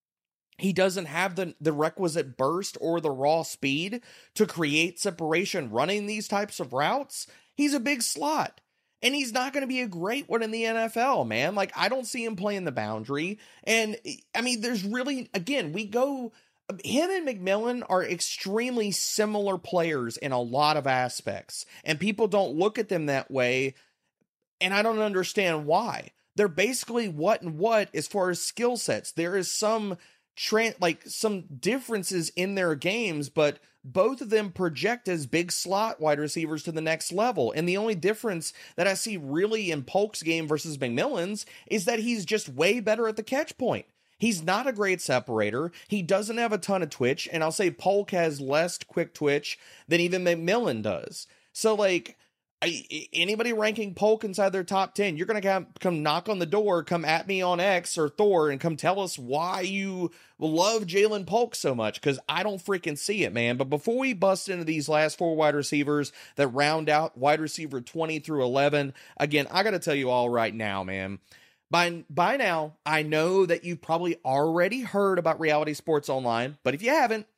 he doesn't have the requisite burst or the raw speed to create separation running these types of routes. He's a big slot. And he's not going to be a great one in the NFL, man. Like, I don't see him playing the boundary. And, I mean, there's really, again, him and McMillan are extremely similar players in a lot of aspects. And people don't look at them that way. And I don't understand why. They're basically what and what as far as skill sets. There is some differences in their games, but both of them project as big slot wide receivers to the next level. And the only difference that I see really in Polk's game versus McMillan's is that he's just way better at the catch point. He's not a great separator. He doesn't have a ton of twitch. And I'll say Polk has less quick twitch than even McMillan does. So, like, anybody ranking Polk inside their top 10, you're going to come knock on the door, come at me on X or Thor and come tell us why you love Ja'Lyn Polk so much, because I don't freaking see it, man. But before we bust into these last 4 wide receivers that round out wide receiver 20 through 11, again, I got to tell you all right now, man. By now, I know that you've probably already heard about Reality Sports Online, but if you haven't,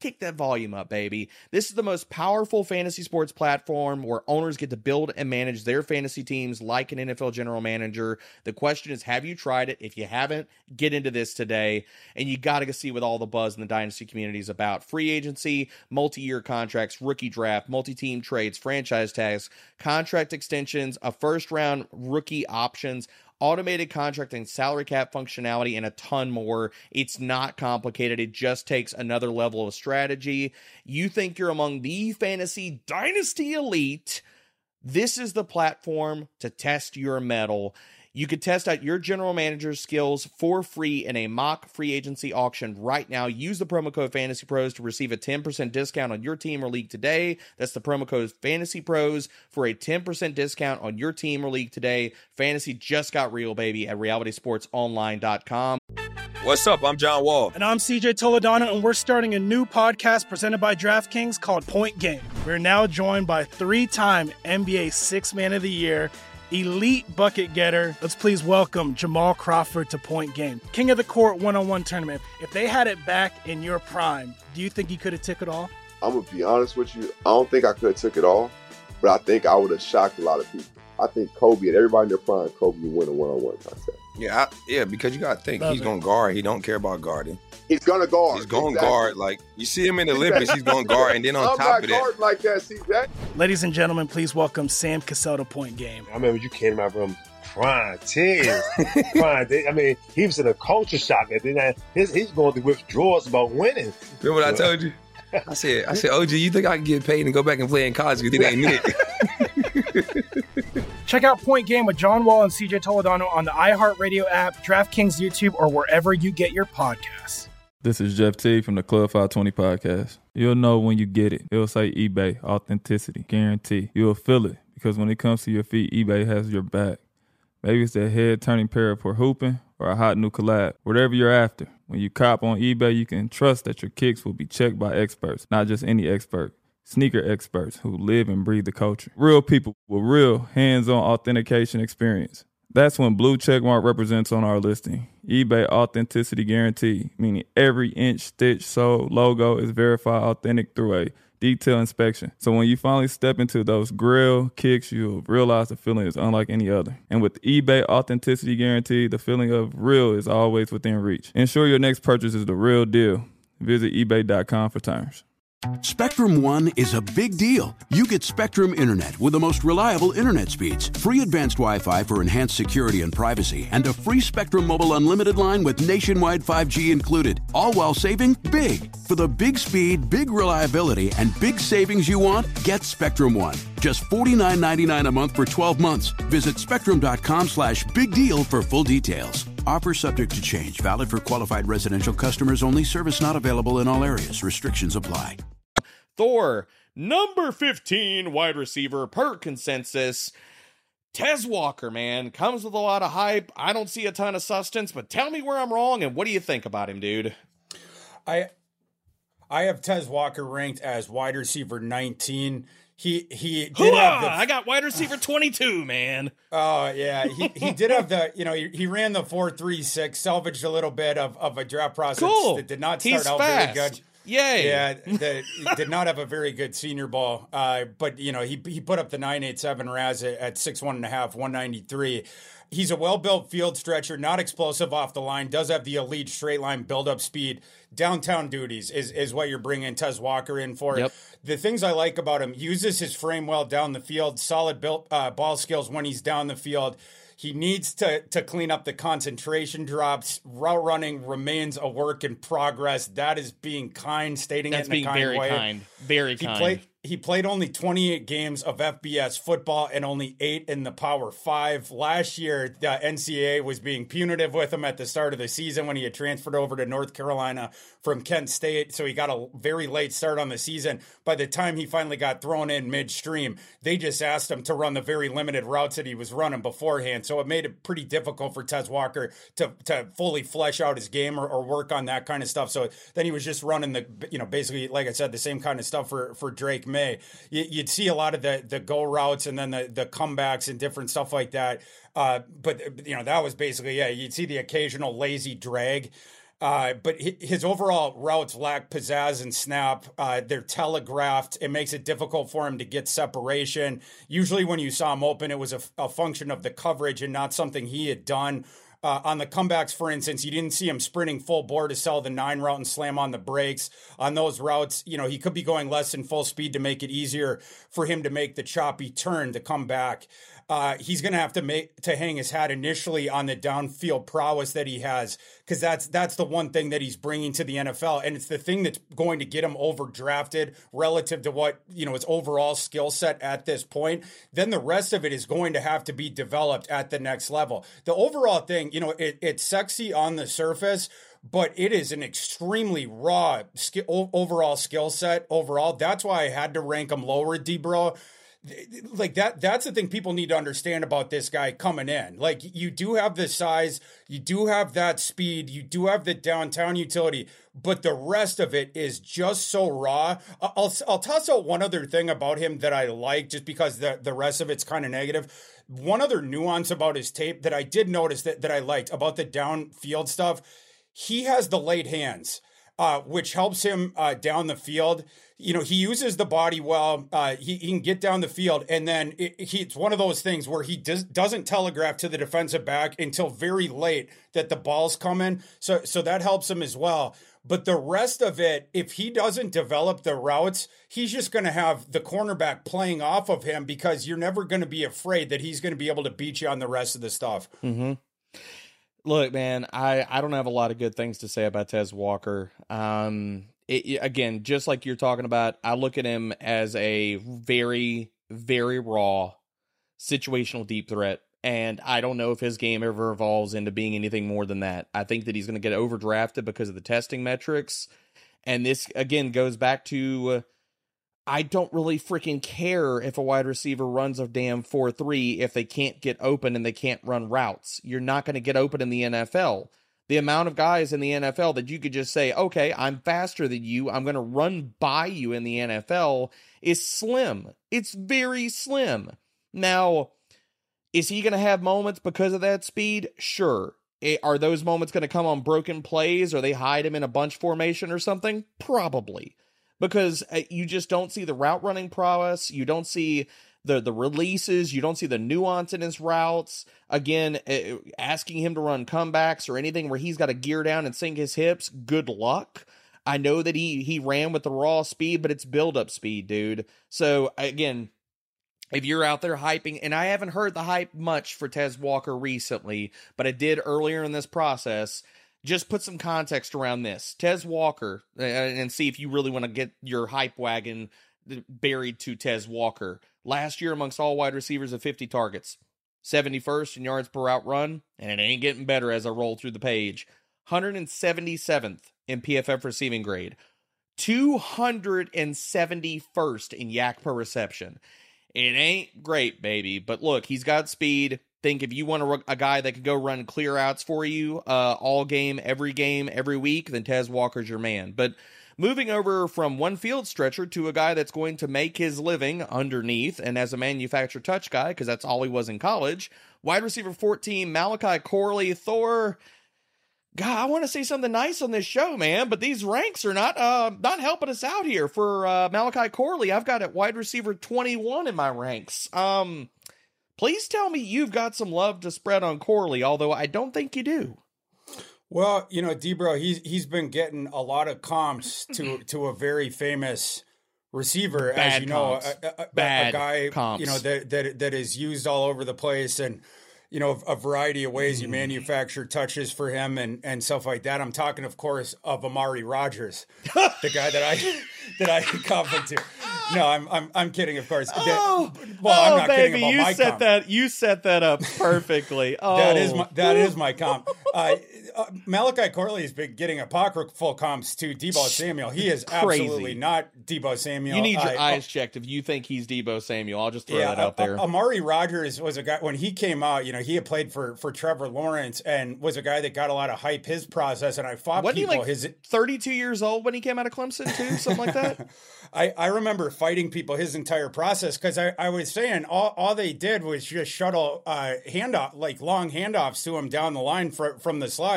kick that volume up, baby. This is the most powerful fantasy sports platform where owners get to build and manage their fantasy teams like an NFL general manager. The question is, have you tried it? If you haven't, get into this today. And you got to see what all the buzz in the dynasty community is about. Free agency, multi-year contracts, rookie draft, multi-team trades, franchise tags, contract extensions, a first-round rookie options, automated contracting, salary cap functionality, and a ton more. It's not complicated. It just takes another level of strategy. You think you're among the fantasy dynasty elite? This is the platform to test your mettle. You could test out your general manager's skills for free in a mock free agency auction right now. Use the promo code FantasyPros to receive a 10% discount on your team or league today. That's the promo code FantasyPros for a 10% discount on your team or league today. Fantasy just got real, baby, at realitysportsonline.com. What's up? I'm John Wall. And I'm CJ Toledano, and we're starting a new podcast presented by DraftKings called Point Game. We're now joined by three-time NBA Sixth Man of the Year, elite bucket getter. Let's please welcome Jamal Crawford to Point Game. King of the Court one-on-one tournament. If they had it back in your prime, do you think you could have took it all? I'm going to be honest with you. I don't think I could have took it all, but I think I would have shocked a lot of people. I think Kobe and everybody in their prime, Kobe would win a one-on-one contest. Yeah, because you got to think he's going to guard. He don't care about guarding. He's going to guard. He's going to guard. Like, you see him in the Olympics, he's going to guard. And then on top of that. I'm not guarding like that, CJ. Ladies and gentlemen, please welcome Sam Cassell to Point Game. I remember you came out from prime 10. I mean, he was in a culture shock. And then he's going through withdrawals about winning. Remember what I told you? I said, OG, you think I can get paid and go back and play in college because it ain't it? Check out Point Game with John Wall and CJ Toledano on the iHeartRadio app, DraftKings YouTube, or wherever you get your podcasts. This is Jeff T from the Club 520 podcast. You'll know when you get it. It'll say eBay, authenticity, guarantee. You'll feel it because when it comes to your feet, eBay has your back. Maybe it's that head-turning pair for hooping or a hot new collab. Whatever you're after, when you cop on eBay, you can trust that your kicks will be checked by experts, not just any expert. Sneaker experts who live and breathe the culture. Real people with real hands-on authentication experience. That's when Blue Checkmark represents on our listing. eBay Authenticity Guarantee, meaning every inch, stitch, sole, logo is verified authentic through a detailed inspection. So when you finally step into those grill kicks, you'll realize the feeling is unlike any other. And with eBay Authenticity Guarantee, the feeling of real is always within reach. Ensure your next purchase is the real deal. Visit ebay.com for terms. Spectrum One is a big deal. You get Spectrum Internet with the most reliable internet speeds, free advanced Wi-Fi for enhanced security and privacy, and a free Spectrum Mobile Unlimited line with nationwide 5G included, all while saving big. For the big speed, big reliability, and big savings you want, get Spectrum One. Just $49.99 a month for 12 months. Visit spectrum.com/big deal for full details. Offer subject to change. Valid for qualified residential customers only. Service not available in all areas. Restrictions apply. Thor, number 15 wide receiver per consensus. Tez Walker, man, comes with a lot of hype. I don't see a ton of substance, but tell me where I'm wrong, and what do you think about him, dude? I have Tez Walker ranked as wide receiver 19. He did have the, I got wide receiver 22, man. Oh yeah, he did have the, he ran the 4.36, salvaged a little bit of a draft process that did not start out very good. Yay. Yeah, did not have a very good senior ball. But he put up the 9.87 RAS at 6'1.5", 193. He's a well-built field stretcher, not explosive off the line, does have the elite straight line build-up speed. Downtown duties is what you're bringing Tez Walker in for. Yep. The things I like about him, uses his frame well down the field, solid ball skills when he's down the field. He needs to clean up the concentration drops. Route running remains a work in progress. That is being kind, stating That's it in a kind very way. Kind. Very kind. He played only 28 games of FBS football and only 8 in the Power 5. Last year, the NCAA was being punitive with him at the start of the season when he had transferred over to North Carolina from Kent State. So he got a very late start on the season. By the time he finally got thrown in midstream, they just asked him to run the very limited routes that he was running beforehand. So it made it pretty difficult for Tez Walker to fully flesh out his game or work on that kind of stuff. So then he was just running basically, like I said, the same kind of stuff for Drake May. You'd see a lot of the go routes and then the comebacks and different stuff like that. But that was basically, you'd see the occasional lazy drag. But his overall routes lack pizzazz and snap. They're telegraphed. It makes it difficult for him to get separation. Usually when you saw him open, it was a function of the coverage and not something he had done. On the comebacks, for instance, you didn't see him sprinting full bore to sell the 9 route and slam on the brakes. On those routes, he could be going less than full speed to make it easier for him to make the choppy turn to come back. He's going to have to hang his hat initially on the downfield prowess that he has, because that's the one thing that he's bringing to the NFL, and it's the thing that's going to get him overdrafted relative to what his overall skill set at this point. Then the rest of it is going to have to be developed at the next level. The overall thing, it's sexy on the surface, but it is an extremely raw overall skill set overall. That's why I had to rank him lower, D-Bro. Like that's the thing people need to understand about this guy coming in. Like, you do have the size, you do have that speed, you do have the downtown utility, but the rest of it is just so raw. I'll toss out one other thing about him that I like, just because the rest of it's kind of negative. One other nuance about his tape that I did notice that I liked about the downfield stuff, he has the late hands, which helps him down the field. He uses the body well. He can get down the field, and then it's one of those things where he doesn't telegraph to the defensive back until very late that the ball's coming. So that helps him as well. But the rest of it, if he doesn't develop the routes, he's just going to have the cornerback playing off of him, because you're never going to be afraid that he's going to be able to beat you on the rest of the stuff. Mm-hmm. Look, man, I don't have a lot of good things to say about Tez Walker. Again, just like you're talking about, I look at him as a very, very raw situational deep threat, and I don't know if his game ever evolves into being anything more than that. I think that he's going to get overdrafted because of the testing metrics, and this, again, goes back to I don't really freaking care if a wide receiver runs a damn 4.3 if they can't get open and they can't run routes. You're not going to get open in the NFL. The amount of guys in the NFL that you could just say, okay, I'm faster than you, I'm going to run by you in the NFL is slim. It's very slim. Now, is he going to have moments because of that speed? Sure. Are those moments going to come on broken plays, or they hide him in a bunch formation or something? Probably. Because you just don't see the route running prowess. You don't see the releases. You don't see the nuance in his routes. Again, asking him to run comebacks or anything where he's got to gear down and sink his hips, good luck. I know that he ran with the raw speed, but it's build-up speed, dude. So, again, if you're out there hyping, and I haven't heard the hype much for Tez Walker recently, but I did earlier in this process, just put some context around this. Tez Walker, and see if you really want to get your hype wagon buried to Tez Walker. Last year, amongst all wide receivers of 50 targets, 71st in yards per route run, and it ain't getting better as I roll through the page. 177th in PFF receiving grade. 271st in yak per reception. It ain't great, baby, but look, he's got speed. Think if you want a guy that could go run clear outs for you all game, every week, then Tez Walker's your man. But moving over from one field stretcher to a guy that's going to make his living underneath and as a manufactured touch guy, because that's all he was in college, wide receiver 14, Malachi Corley. Thor, God, I want to say something nice on this show, man, but these ranks are not helping us out here. For Malachi Corley, I've got at wide receiver 21 in my ranks. Please tell me you've got some love to spread on Corley, although I don't think you do. Well, D-Bro, he's been getting a lot of comps to a very famous receiver, Bad as you know, a guy comps. That is used all over the place, and a variety of ways you manufacture touches for him and stuff like that. I'm talking, of course, of Amari Rogers, the guy that I comp to. No, I'm kidding, of course. I'm not baby, kidding about my comp. You set that up perfectly. That is my comp. Malachi Corley has been getting apocryphal comps to Deebo Samuel. He is absolutely not Deebo Samuel. You need your eyes checked if you think he's Deebo Samuel. I'll just throw that out there. Amari Rogers was a guy, when he came out, he had played for Trevor Lawrence and was a guy that got a lot of hype his process, and I fought Wasn't people. He 32 years old when he came out of Clemson too? Something like that? I remember fighting people his entire process, because I was saying all they did was just shuttle handoff, like long handoffs to him down the line from the slot.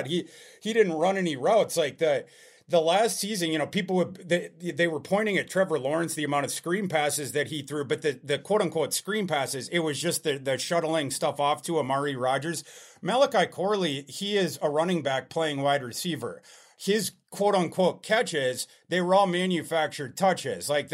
He didn't run any routes like that. The last season, they were pointing at Trevor Lawrence, the amount of screen passes that he threw, but the quote unquote screen passes, it was just the shuttling stuff off to Amari Rodgers. Malachi Corley, he is a running back playing wide receiver. His quote unquote catches, they were all manufactured touches. Like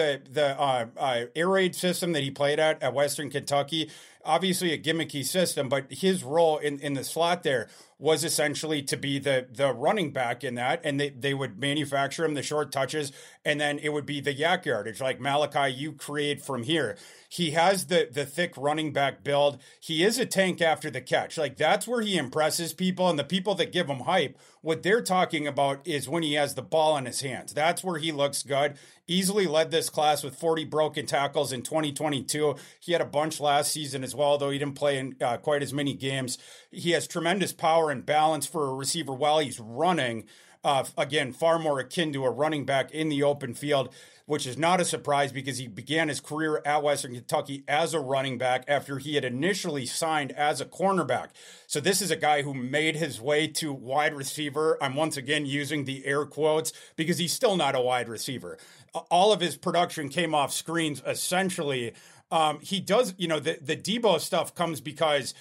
the air raid system that he played at Western Kentucky, obviously a gimmicky system, but his role in the slot there was essentially to be the running back in that, and they would manufacture him the short touches, and then it would be the yak yardage, like Malachi, you create from here. He has the thick running back build. He is a tank after the catch. Like, that's where he impresses people, and the people that give him hype, what they're talking about is when he has the ball in his hands. That's where he looks good. Easily led this class with 40 broken tackles in 2022. He had a bunch last season as well, though he didn't play in quite as many games. He has tremendous power and balance for a receiver while he's running. Again, far more akin to a running back in the open field, which is not a surprise because he began his career at Western Kentucky as a running back after he had initially signed as a cornerback. So this is a guy who made his way to wide receiver. I'm once again using the air quotes because he's still not a wide receiver. All of his production came off screens, essentially. He does, the Debo stuff comes because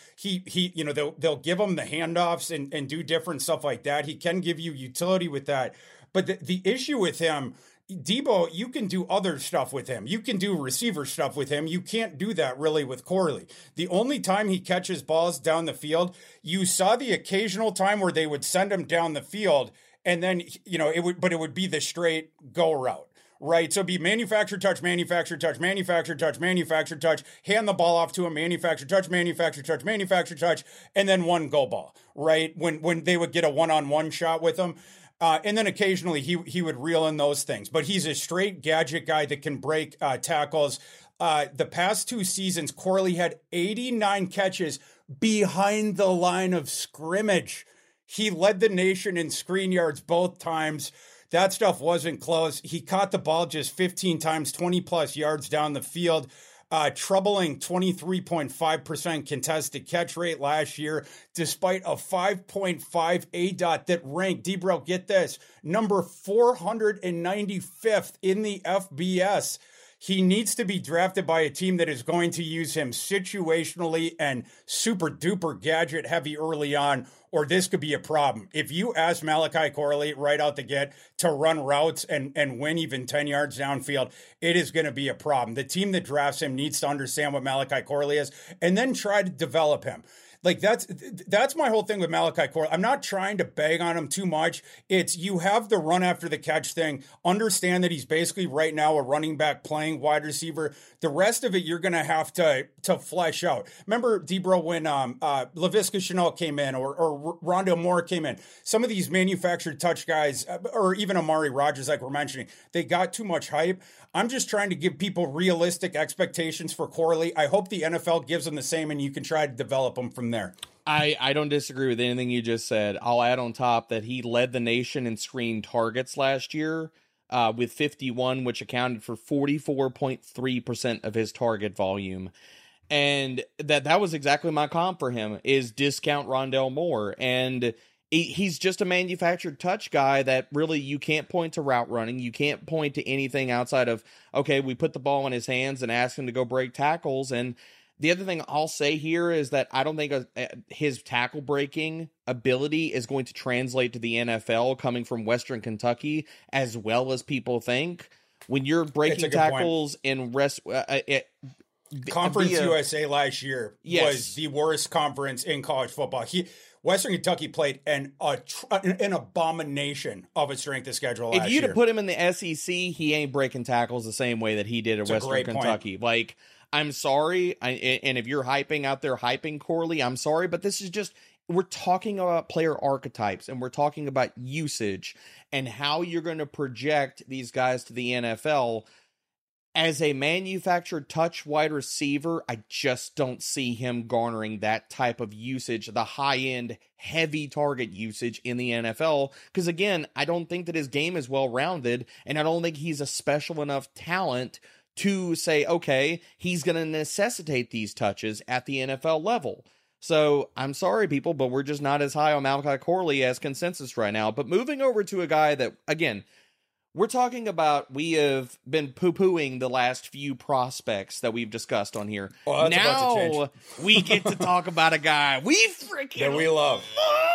they'll give him the handoffs and do different stuff like that. He can give you utility with that. But the issue with him, Debo, you can do other stuff with him. You can do receiver stuff with him. You can't do that really with Corley. The only time he catches balls down the field, you saw the occasional time where they would send him down the field, and then, it would be the straight go route. Right, so it'd be manufactured touch, manufactured touch, manufactured touch, manufactured touch, hand the ball off to him, manufactured touch, manufactured touch, manufactured touch, and then one go ball, right? When they would get a one-on-one shot with him. And then occasionally he would reel in those things. But he's a straight gadget guy that can break tackles. The past 2 seasons, Corley had 89 catches behind the line of scrimmage. He led the nation in screen yards both times. That stuff wasn't close. He caught the ball just 15 times, 20-plus yards down the field. Troubling 23.5% contested catch rate last year, despite a 5.5 ADOT that ranked, D-Bro, get this, number 495th in the FBS. He needs to be drafted by a team that is going to use him situationally and super duper gadget heavy early on, or this could be a problem. If you ask Malachi Corley right out the get to run routes and win even 10 yards downfield, it is going to be a problem. The team that drafts him needs to understand what Malachi Corley is and then try to develop him. Like, that's my whole thing with Malachi Corley. I'm not trying to bag on him too much. It's you have the run after the catch thing. Understand that he's basically right now a running back playing wide receiver. The rest of it you're going to have to flesh out. Remember, D-Bro, when Laviska Shenault came in or Rondale Moore came in, some of these manufactured touch guys, or even Amari Rodgers, like we're mentioning, they got too much hype. I'm just trying to give people realistic expectations for Corley. I hope the NFL gives them the same, and you can try to develop them from there. I don't disagree with anything you just said. I'll add on top that he led the nation in screen targets last year with 51, which accounted for 44.3% of his target volume. And that was exactly my comp for him, is discount Rondale Moore. And he's just a manufactured touch guy that really you can't point to route running. You can't point to anything outside of, okay, we put the ball in his hands and ask him to go break tackles. And the other thing I'll say here is that I don't think his tackle breaking ability is going to translate to the NFL coming from Western Kentucky as well as people think. When you're breaking tackles in Conference USA last year was the worst conference in college football. Western Kentucky played an abomination of a strength of schedule last year. If you'd have put him in the SEC, he ain't breaking tackles the same way that he did at Western Kentucky. Like, I'm sorry, and if you're hyping Corley, I'm sorry, but this is just, we're talking about player archetypes, and we're talking about usage and how you're going to project these guys to the NFL. As a manufactured touch wide receiver, I just don't see him garnering that type of usage, the high-end, heavy target usage in the NFL. Because again, I don't think that his game is well-rounded, and I don't think he's a special enough talent to say, okay, he's going to necessitate these touches at the NFL level. So I'm sorry, people, but we're just not as high on Malachi Corley as consensus right now. But moving over to a guy that, again, we're talking about, we have been poo-pooing the last few prospects that we've discussed on here. Well, now we get to talk about a guy we freaking that we love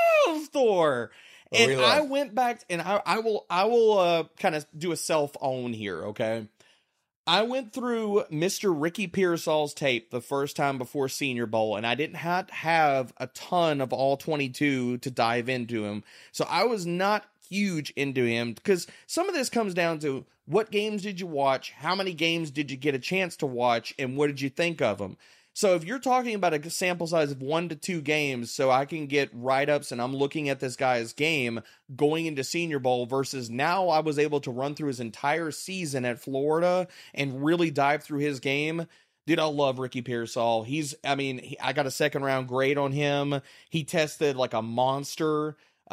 Thor. And I went back, and I will kind of do a self-own here, okay? I went through Mr. Ricky Pearsall's tape the first time before Senior Bowl, and I didn't have a ton of all 22 to dive into him. So I was not huge into him, because some of this comes down to what games did you watch, how many games did you get a chance to watch, and what did you think of them. So if you're talking about a sample size of 1 to 2 games, so I can get write-ups and I'm looking at this guy's game going into Senior Bowl versus now I was able to run through his entire season at Florida and really dive through his game. Dude, I love Ricky Pearsall. I got a second round grade on him. He tested like a monster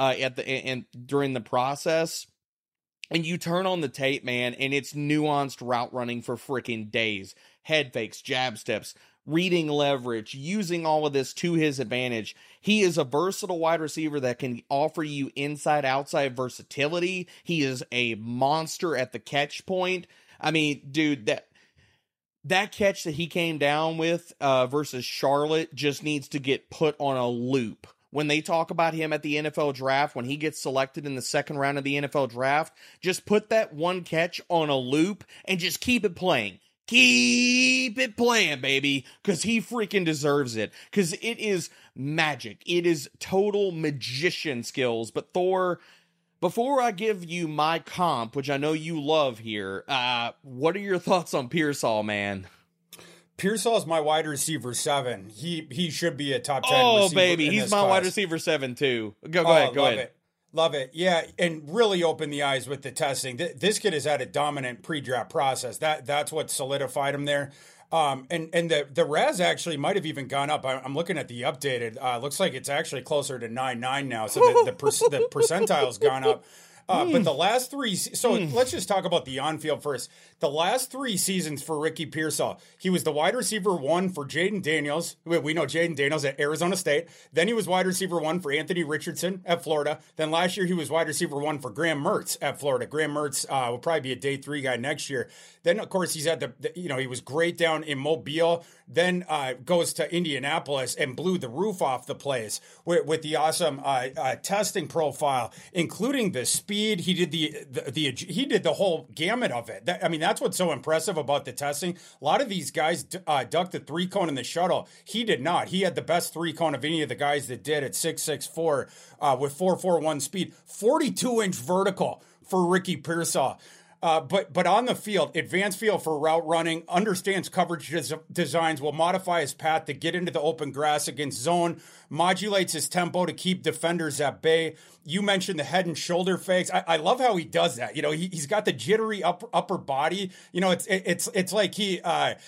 during the process. And you turn on the tape, man, and it's nuanced route running for freaking days. Head fakes, jab steps, reading leverage, using all of this to his advantage. He is a versatile wide receiver that can offer you inside-outside versatility. He is a monster at the catch point. I mean, dude, that catch that he came down with versus Charlotte just needs to get put on a loop. When they talk about him at the NFL draft, when he gets selected in the second round of the NFL draft, just put that one catch on a loop and just keep it playing. Keep it playing, baby, because he freaking deserves it, because it is magic. It is total magician skills. But Thor, before I give you my comp, which I know you love here, what are your thoughts on Pearsall, man? Pearsall's my wide receiver 7. He should be a top 10 receiver. Oh, baby, he's my wide receiver 7 too. Go ahead. Love it. Yeah, and really opened the eyes with the testing. This kid has had a dominant pre-draft process. That's what solidified him there. And the RAS actually might have even gone up. I'm looking at the updated. Looks like it's actually closer to 9.9 now. So the percentile's gone up. But the last 3, so let's just talk about the on-field first. The last 3 seasons for Ricky Pearsall, he was the wide receiver 1 for Jaden Daniels. We know Jaden Daniels at Arizona State. Then he was wide receiver 1 for Anthony Richardson at Florida. Then last year he was wide receiver 1 for Graham Mertz at Florida. Graham Mertz will probably be a day 3 guy next year. Then of course he's had he was great down in Mobile. Then goes to Indianapolis and blew the roof off the place with the awesome testing profile, including the speed. He did he did the whole gamut of it. That's what's so impressive about the testing. A lot of these guys ducked the 3-cone in the shuttle. He did not. He had the best 3-cone of any of the guys that did at 6.64 with 4.41 speed, 42-inch vertical for Ricky Pearsall. But on the field, advanced feel for route running, understands coverage designs, will modify his path to get into the open grass against zone, modulates his tempo to keep defenders at bay. You mentioned the head and shoulder fakes. I love how he does that. He's got the jittery upper body. It's like he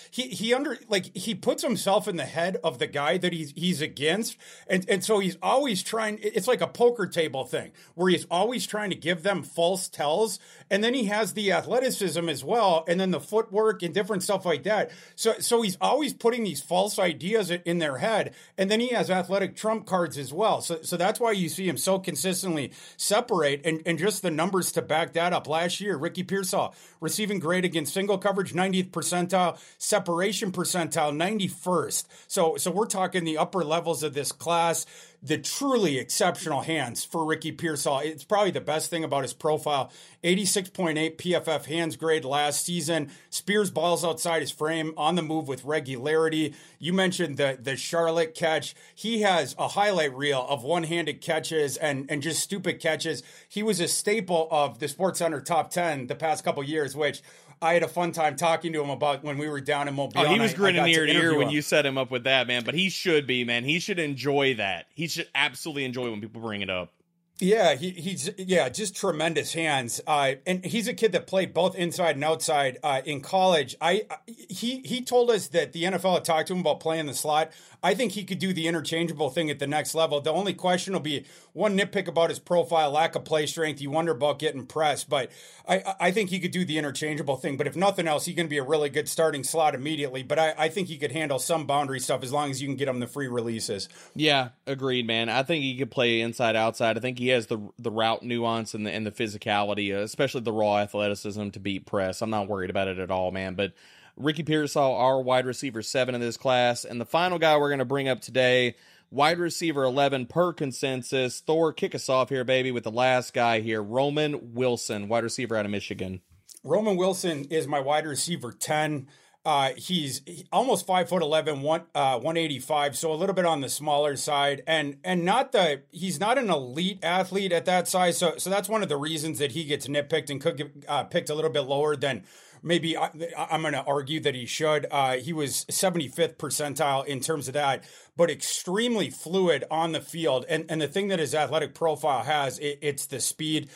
puts himself in the head of the guy that he's against, and so he's always trying. It's like a poker table thing where he's always trying to give them false tells, and then he has the athleticism as well, and then the footwork and different stuff like that. So he's always putting these false ideas in their head, and then he has athletic trump cards as well. So that's why you see him so consistently separate, and just the numbers to back that up. Last year, Ricky Pearsall receiving grade against single coverage 90th percentile, separation percentile 91st. So we're talking the upper levels of this class. The truly exceptional hands for Ricky Pearsall. It's probably the best thing about his profile. 86.8 PFF hands grade last season. Spears balls outside his frame, on the move with regularity. You mentioned the Charlotte catch. He has a highlight reel of one-handed catches and just stupid catches. He was a staple of the SportsCenter top 10 the past couple years, which I had a fun time talking to him about when we were down in Mobile. Oh, he was grinning ear to ear when you set him up with that, man. But he should be, man. He should enjoy that. He should absolutely enjoy when people bring it up. Yeah, he's just tremendous hands. And he's a kid that played both inside and outside in college. He told us that the NFL had talked to him about playing the slot. I think he could do the interchangeable thing at the next level. The only question will be one nitpick about his profile, lack of play strength. You wonder about getting pressed, but I think he could do the interchangeable thing. But if nothing else, he can be a really good starting slot immediately. But I think he could handle some boundary stuff as long as you can get him the free releases. Yeah, agreed, man. I think he could play inside, outside. I think he has the route nuance and the physicality, especially the raw athleticism to beat press. I'm not worried about it at all, man. But Ricky Pearsall, our wide receiver 7 in this class. And the final guy we're going to bring up today, wide receiver 11 per consensus. Thor, kick us off here, baby, with the last guy here, Roman Wilson, wide receiver out of Michigan. Roman Wilson is my wide receiver 10. He's almost 5'11", 185, so a little bit on the smaller side, and he's not an elite athlete at that size. So that's one of the reasons that he gets nitpicked and could get picked a little bit lower than maybe I'm going to argue that he should. He was 75th percentile in terms of that, but extremely fluid on the field. And the thing that his athletic profile has, it's the speed,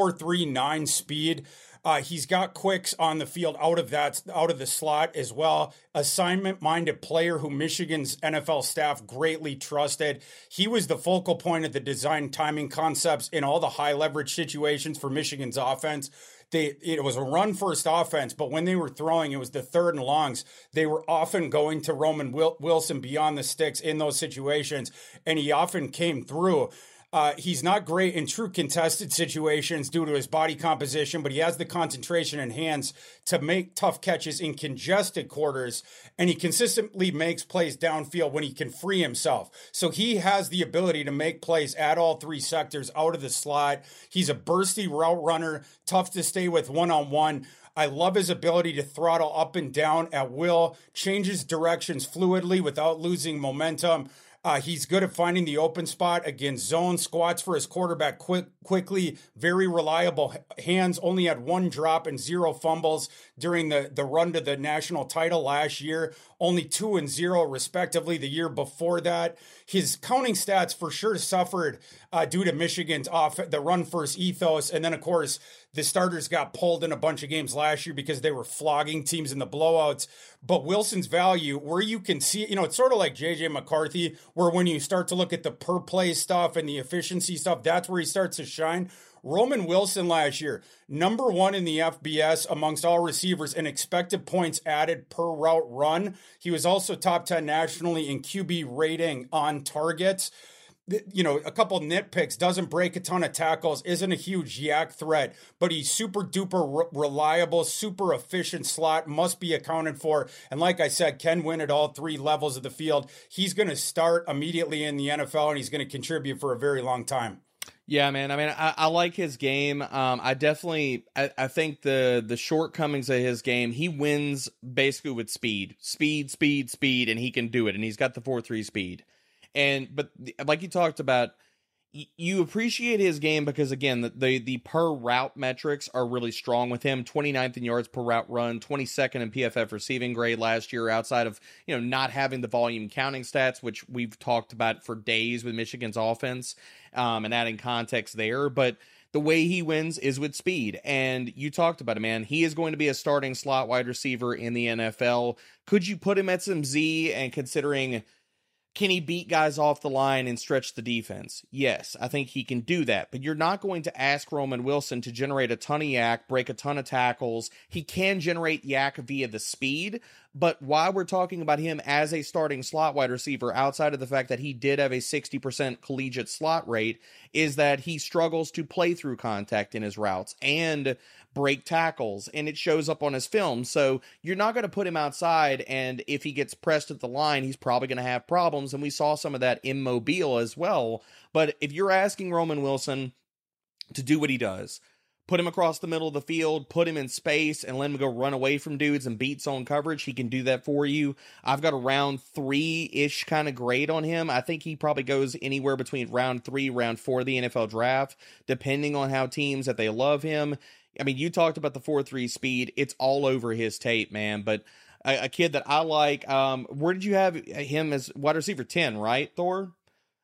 4.39 speed. He's got quicks on the field out of the slot as well. Assignment-minded player who Michigan's NFL staff greatly trusted. He was the focal point of the design timing concepts in all the high leverage situations for Michigan's offense. It was a run-first offense, but when they were throwing, it was the third and longs. They were often going to Roman Wilson beyond the sticks in those situations, and he often came through. He's not great in true contested situations due to his body composition, but he has the concentration and hands to make tough catches in congested quarters, and he consistently makes plays downfield when he can free himself. So he has the ability to make plays at all three sectors out of the slot. He's a bursty route runner, tough to stay with one-on-one. I love his ability to throttle up and down at will, changes directions fluidly without losing momentum. He's good at finding the open spot against zone, squats for his quarterback quickly, very reliable hands, only had 1 drop and 0 fumbles during the run to the national title last year, only 2 and 0 respectively the year before that. His counting stats for sure suffered due to Michigan's the run-first ethos, and then, of course, the starters got pulled in a bunch of games last year because they were flogging teams in the blowouts. But Wilson's value, where you can see, it's sort of like J.J. McCarthy, where when you start to look at the per-play stuff and the efficiency stuff, that's where he starts to shine. Roman Wilson last year, number 1 in the FBS amongst all receivers in expected points added per route run. He was also top 10 nationally in QB rating on targets. A couple nitpicks, doesn't break a ton of tackles, isn't a huge yak threat, but he's super duper reliable, super efficient slot, must be accounted for. And like I said, can win at all 3 levels of the field. He's going to start immediately in the NFL, and he's going to contribute for a very long time. Yeah, man. I mean, I like his game. I think the shortcomings of his game, he wins basically with speed, and he can do it. And he's got the 4.3 speed. But like you talked about, you appreciate his game because, again, the per route metrics are really strong with him. 29th in yards per route run, 22nd in PFF receiving grade last year, outside of, not having the volume counting stats, which we've talked about for days with Michigan's offense, and adding context there. But the way he wins is with speed. And you talked about it, man. He is going to be a starting slot wide receiver in the NFL. Could you put him at some Z, and considering, can he beat guys off the line and stretch the defense? Yes, I think he can do that. But you're not going to ask Roman Wilson to generate a ton of yak, break a ton of tackles. He can generate yak via the speed. But why we're talking about him as a starting slot wide receiver, outside of the fact that he did have a 60% collegiate slot rate, is that he struggles to play through contact in his routes and break tackles, and it shows up on his film. So you're not going to put him outside, and if he gets pressed at the line, he's probably going to have problems, and we saw some of that in Mobile as well. But if you're asking Roman Wilson to do what he does, put him across the middle of the field, put him in space, and let him go run away from dudes and beat zone coverage, he can do that for you. I've got a round 3-ish kind of grade on him. I think he probably goes anywhere between round 3, round 4 of the NFL draft, depending on how teams that they love him. I mean, you talked about the 4.3 speed. It's all over his tape, man. But a kid that I like, where did you have him as wide receiver 10, right, Thor?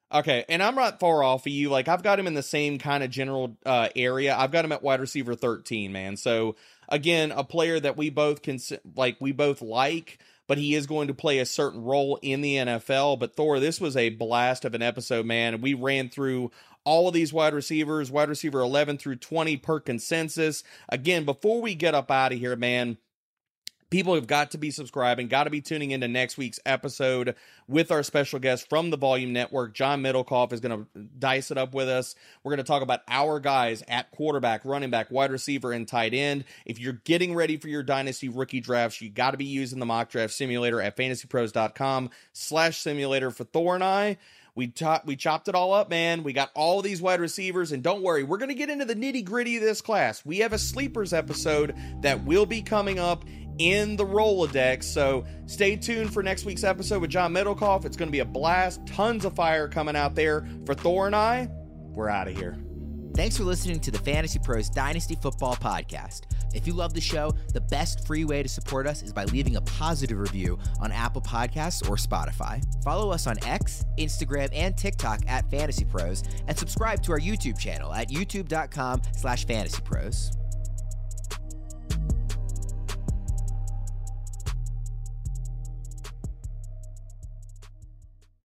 Okay, and I'm not far off of you. Like, I've got him in the same kind of general area. I've got him at wide receiver 13, man. So, again, a player that we both like, but he is going to play a certain role in the NFL. But, Thor, this was a blast of an episode, man. We ran through all of these wide receivers, wide receiver 11 through 20 per consensus. Again, before we get up out of here, man, people have got to be subscribing, got to be tuning into next week's episode with our special guest from the Volume Network. John Middlecoff is going to dice it up with us. We're going to talk about our guys at quarterback, running back, wide receiver, and tight end. If you're getting ready for your Dynasty rookie drafts, you got to be using the mock draft simulator at fantasypros.com/simulator for Thor and I. We chopped it all up, man. We got all these wide receivers, and don't worry, we're going to get into the nitty-gritty of this class. We have a sleepers episode that will be coming up in the Rolodex, so stay tuned for next week's episode with John Middlecoff. It's going to be a blast. Tons of fire coming out there. For Thor and I, we're out of here. Thanks for listening to the Fantasy Pros Dynasty Football Podcast. If you love the show, the best free way to support us is by leaving a positive review on Apple Podcasts or Spotify. Follow us on X, Instagram, and TikTok at Fantasy Pros, and subscribe to our YouTube channel at youtube.com/fantasypros.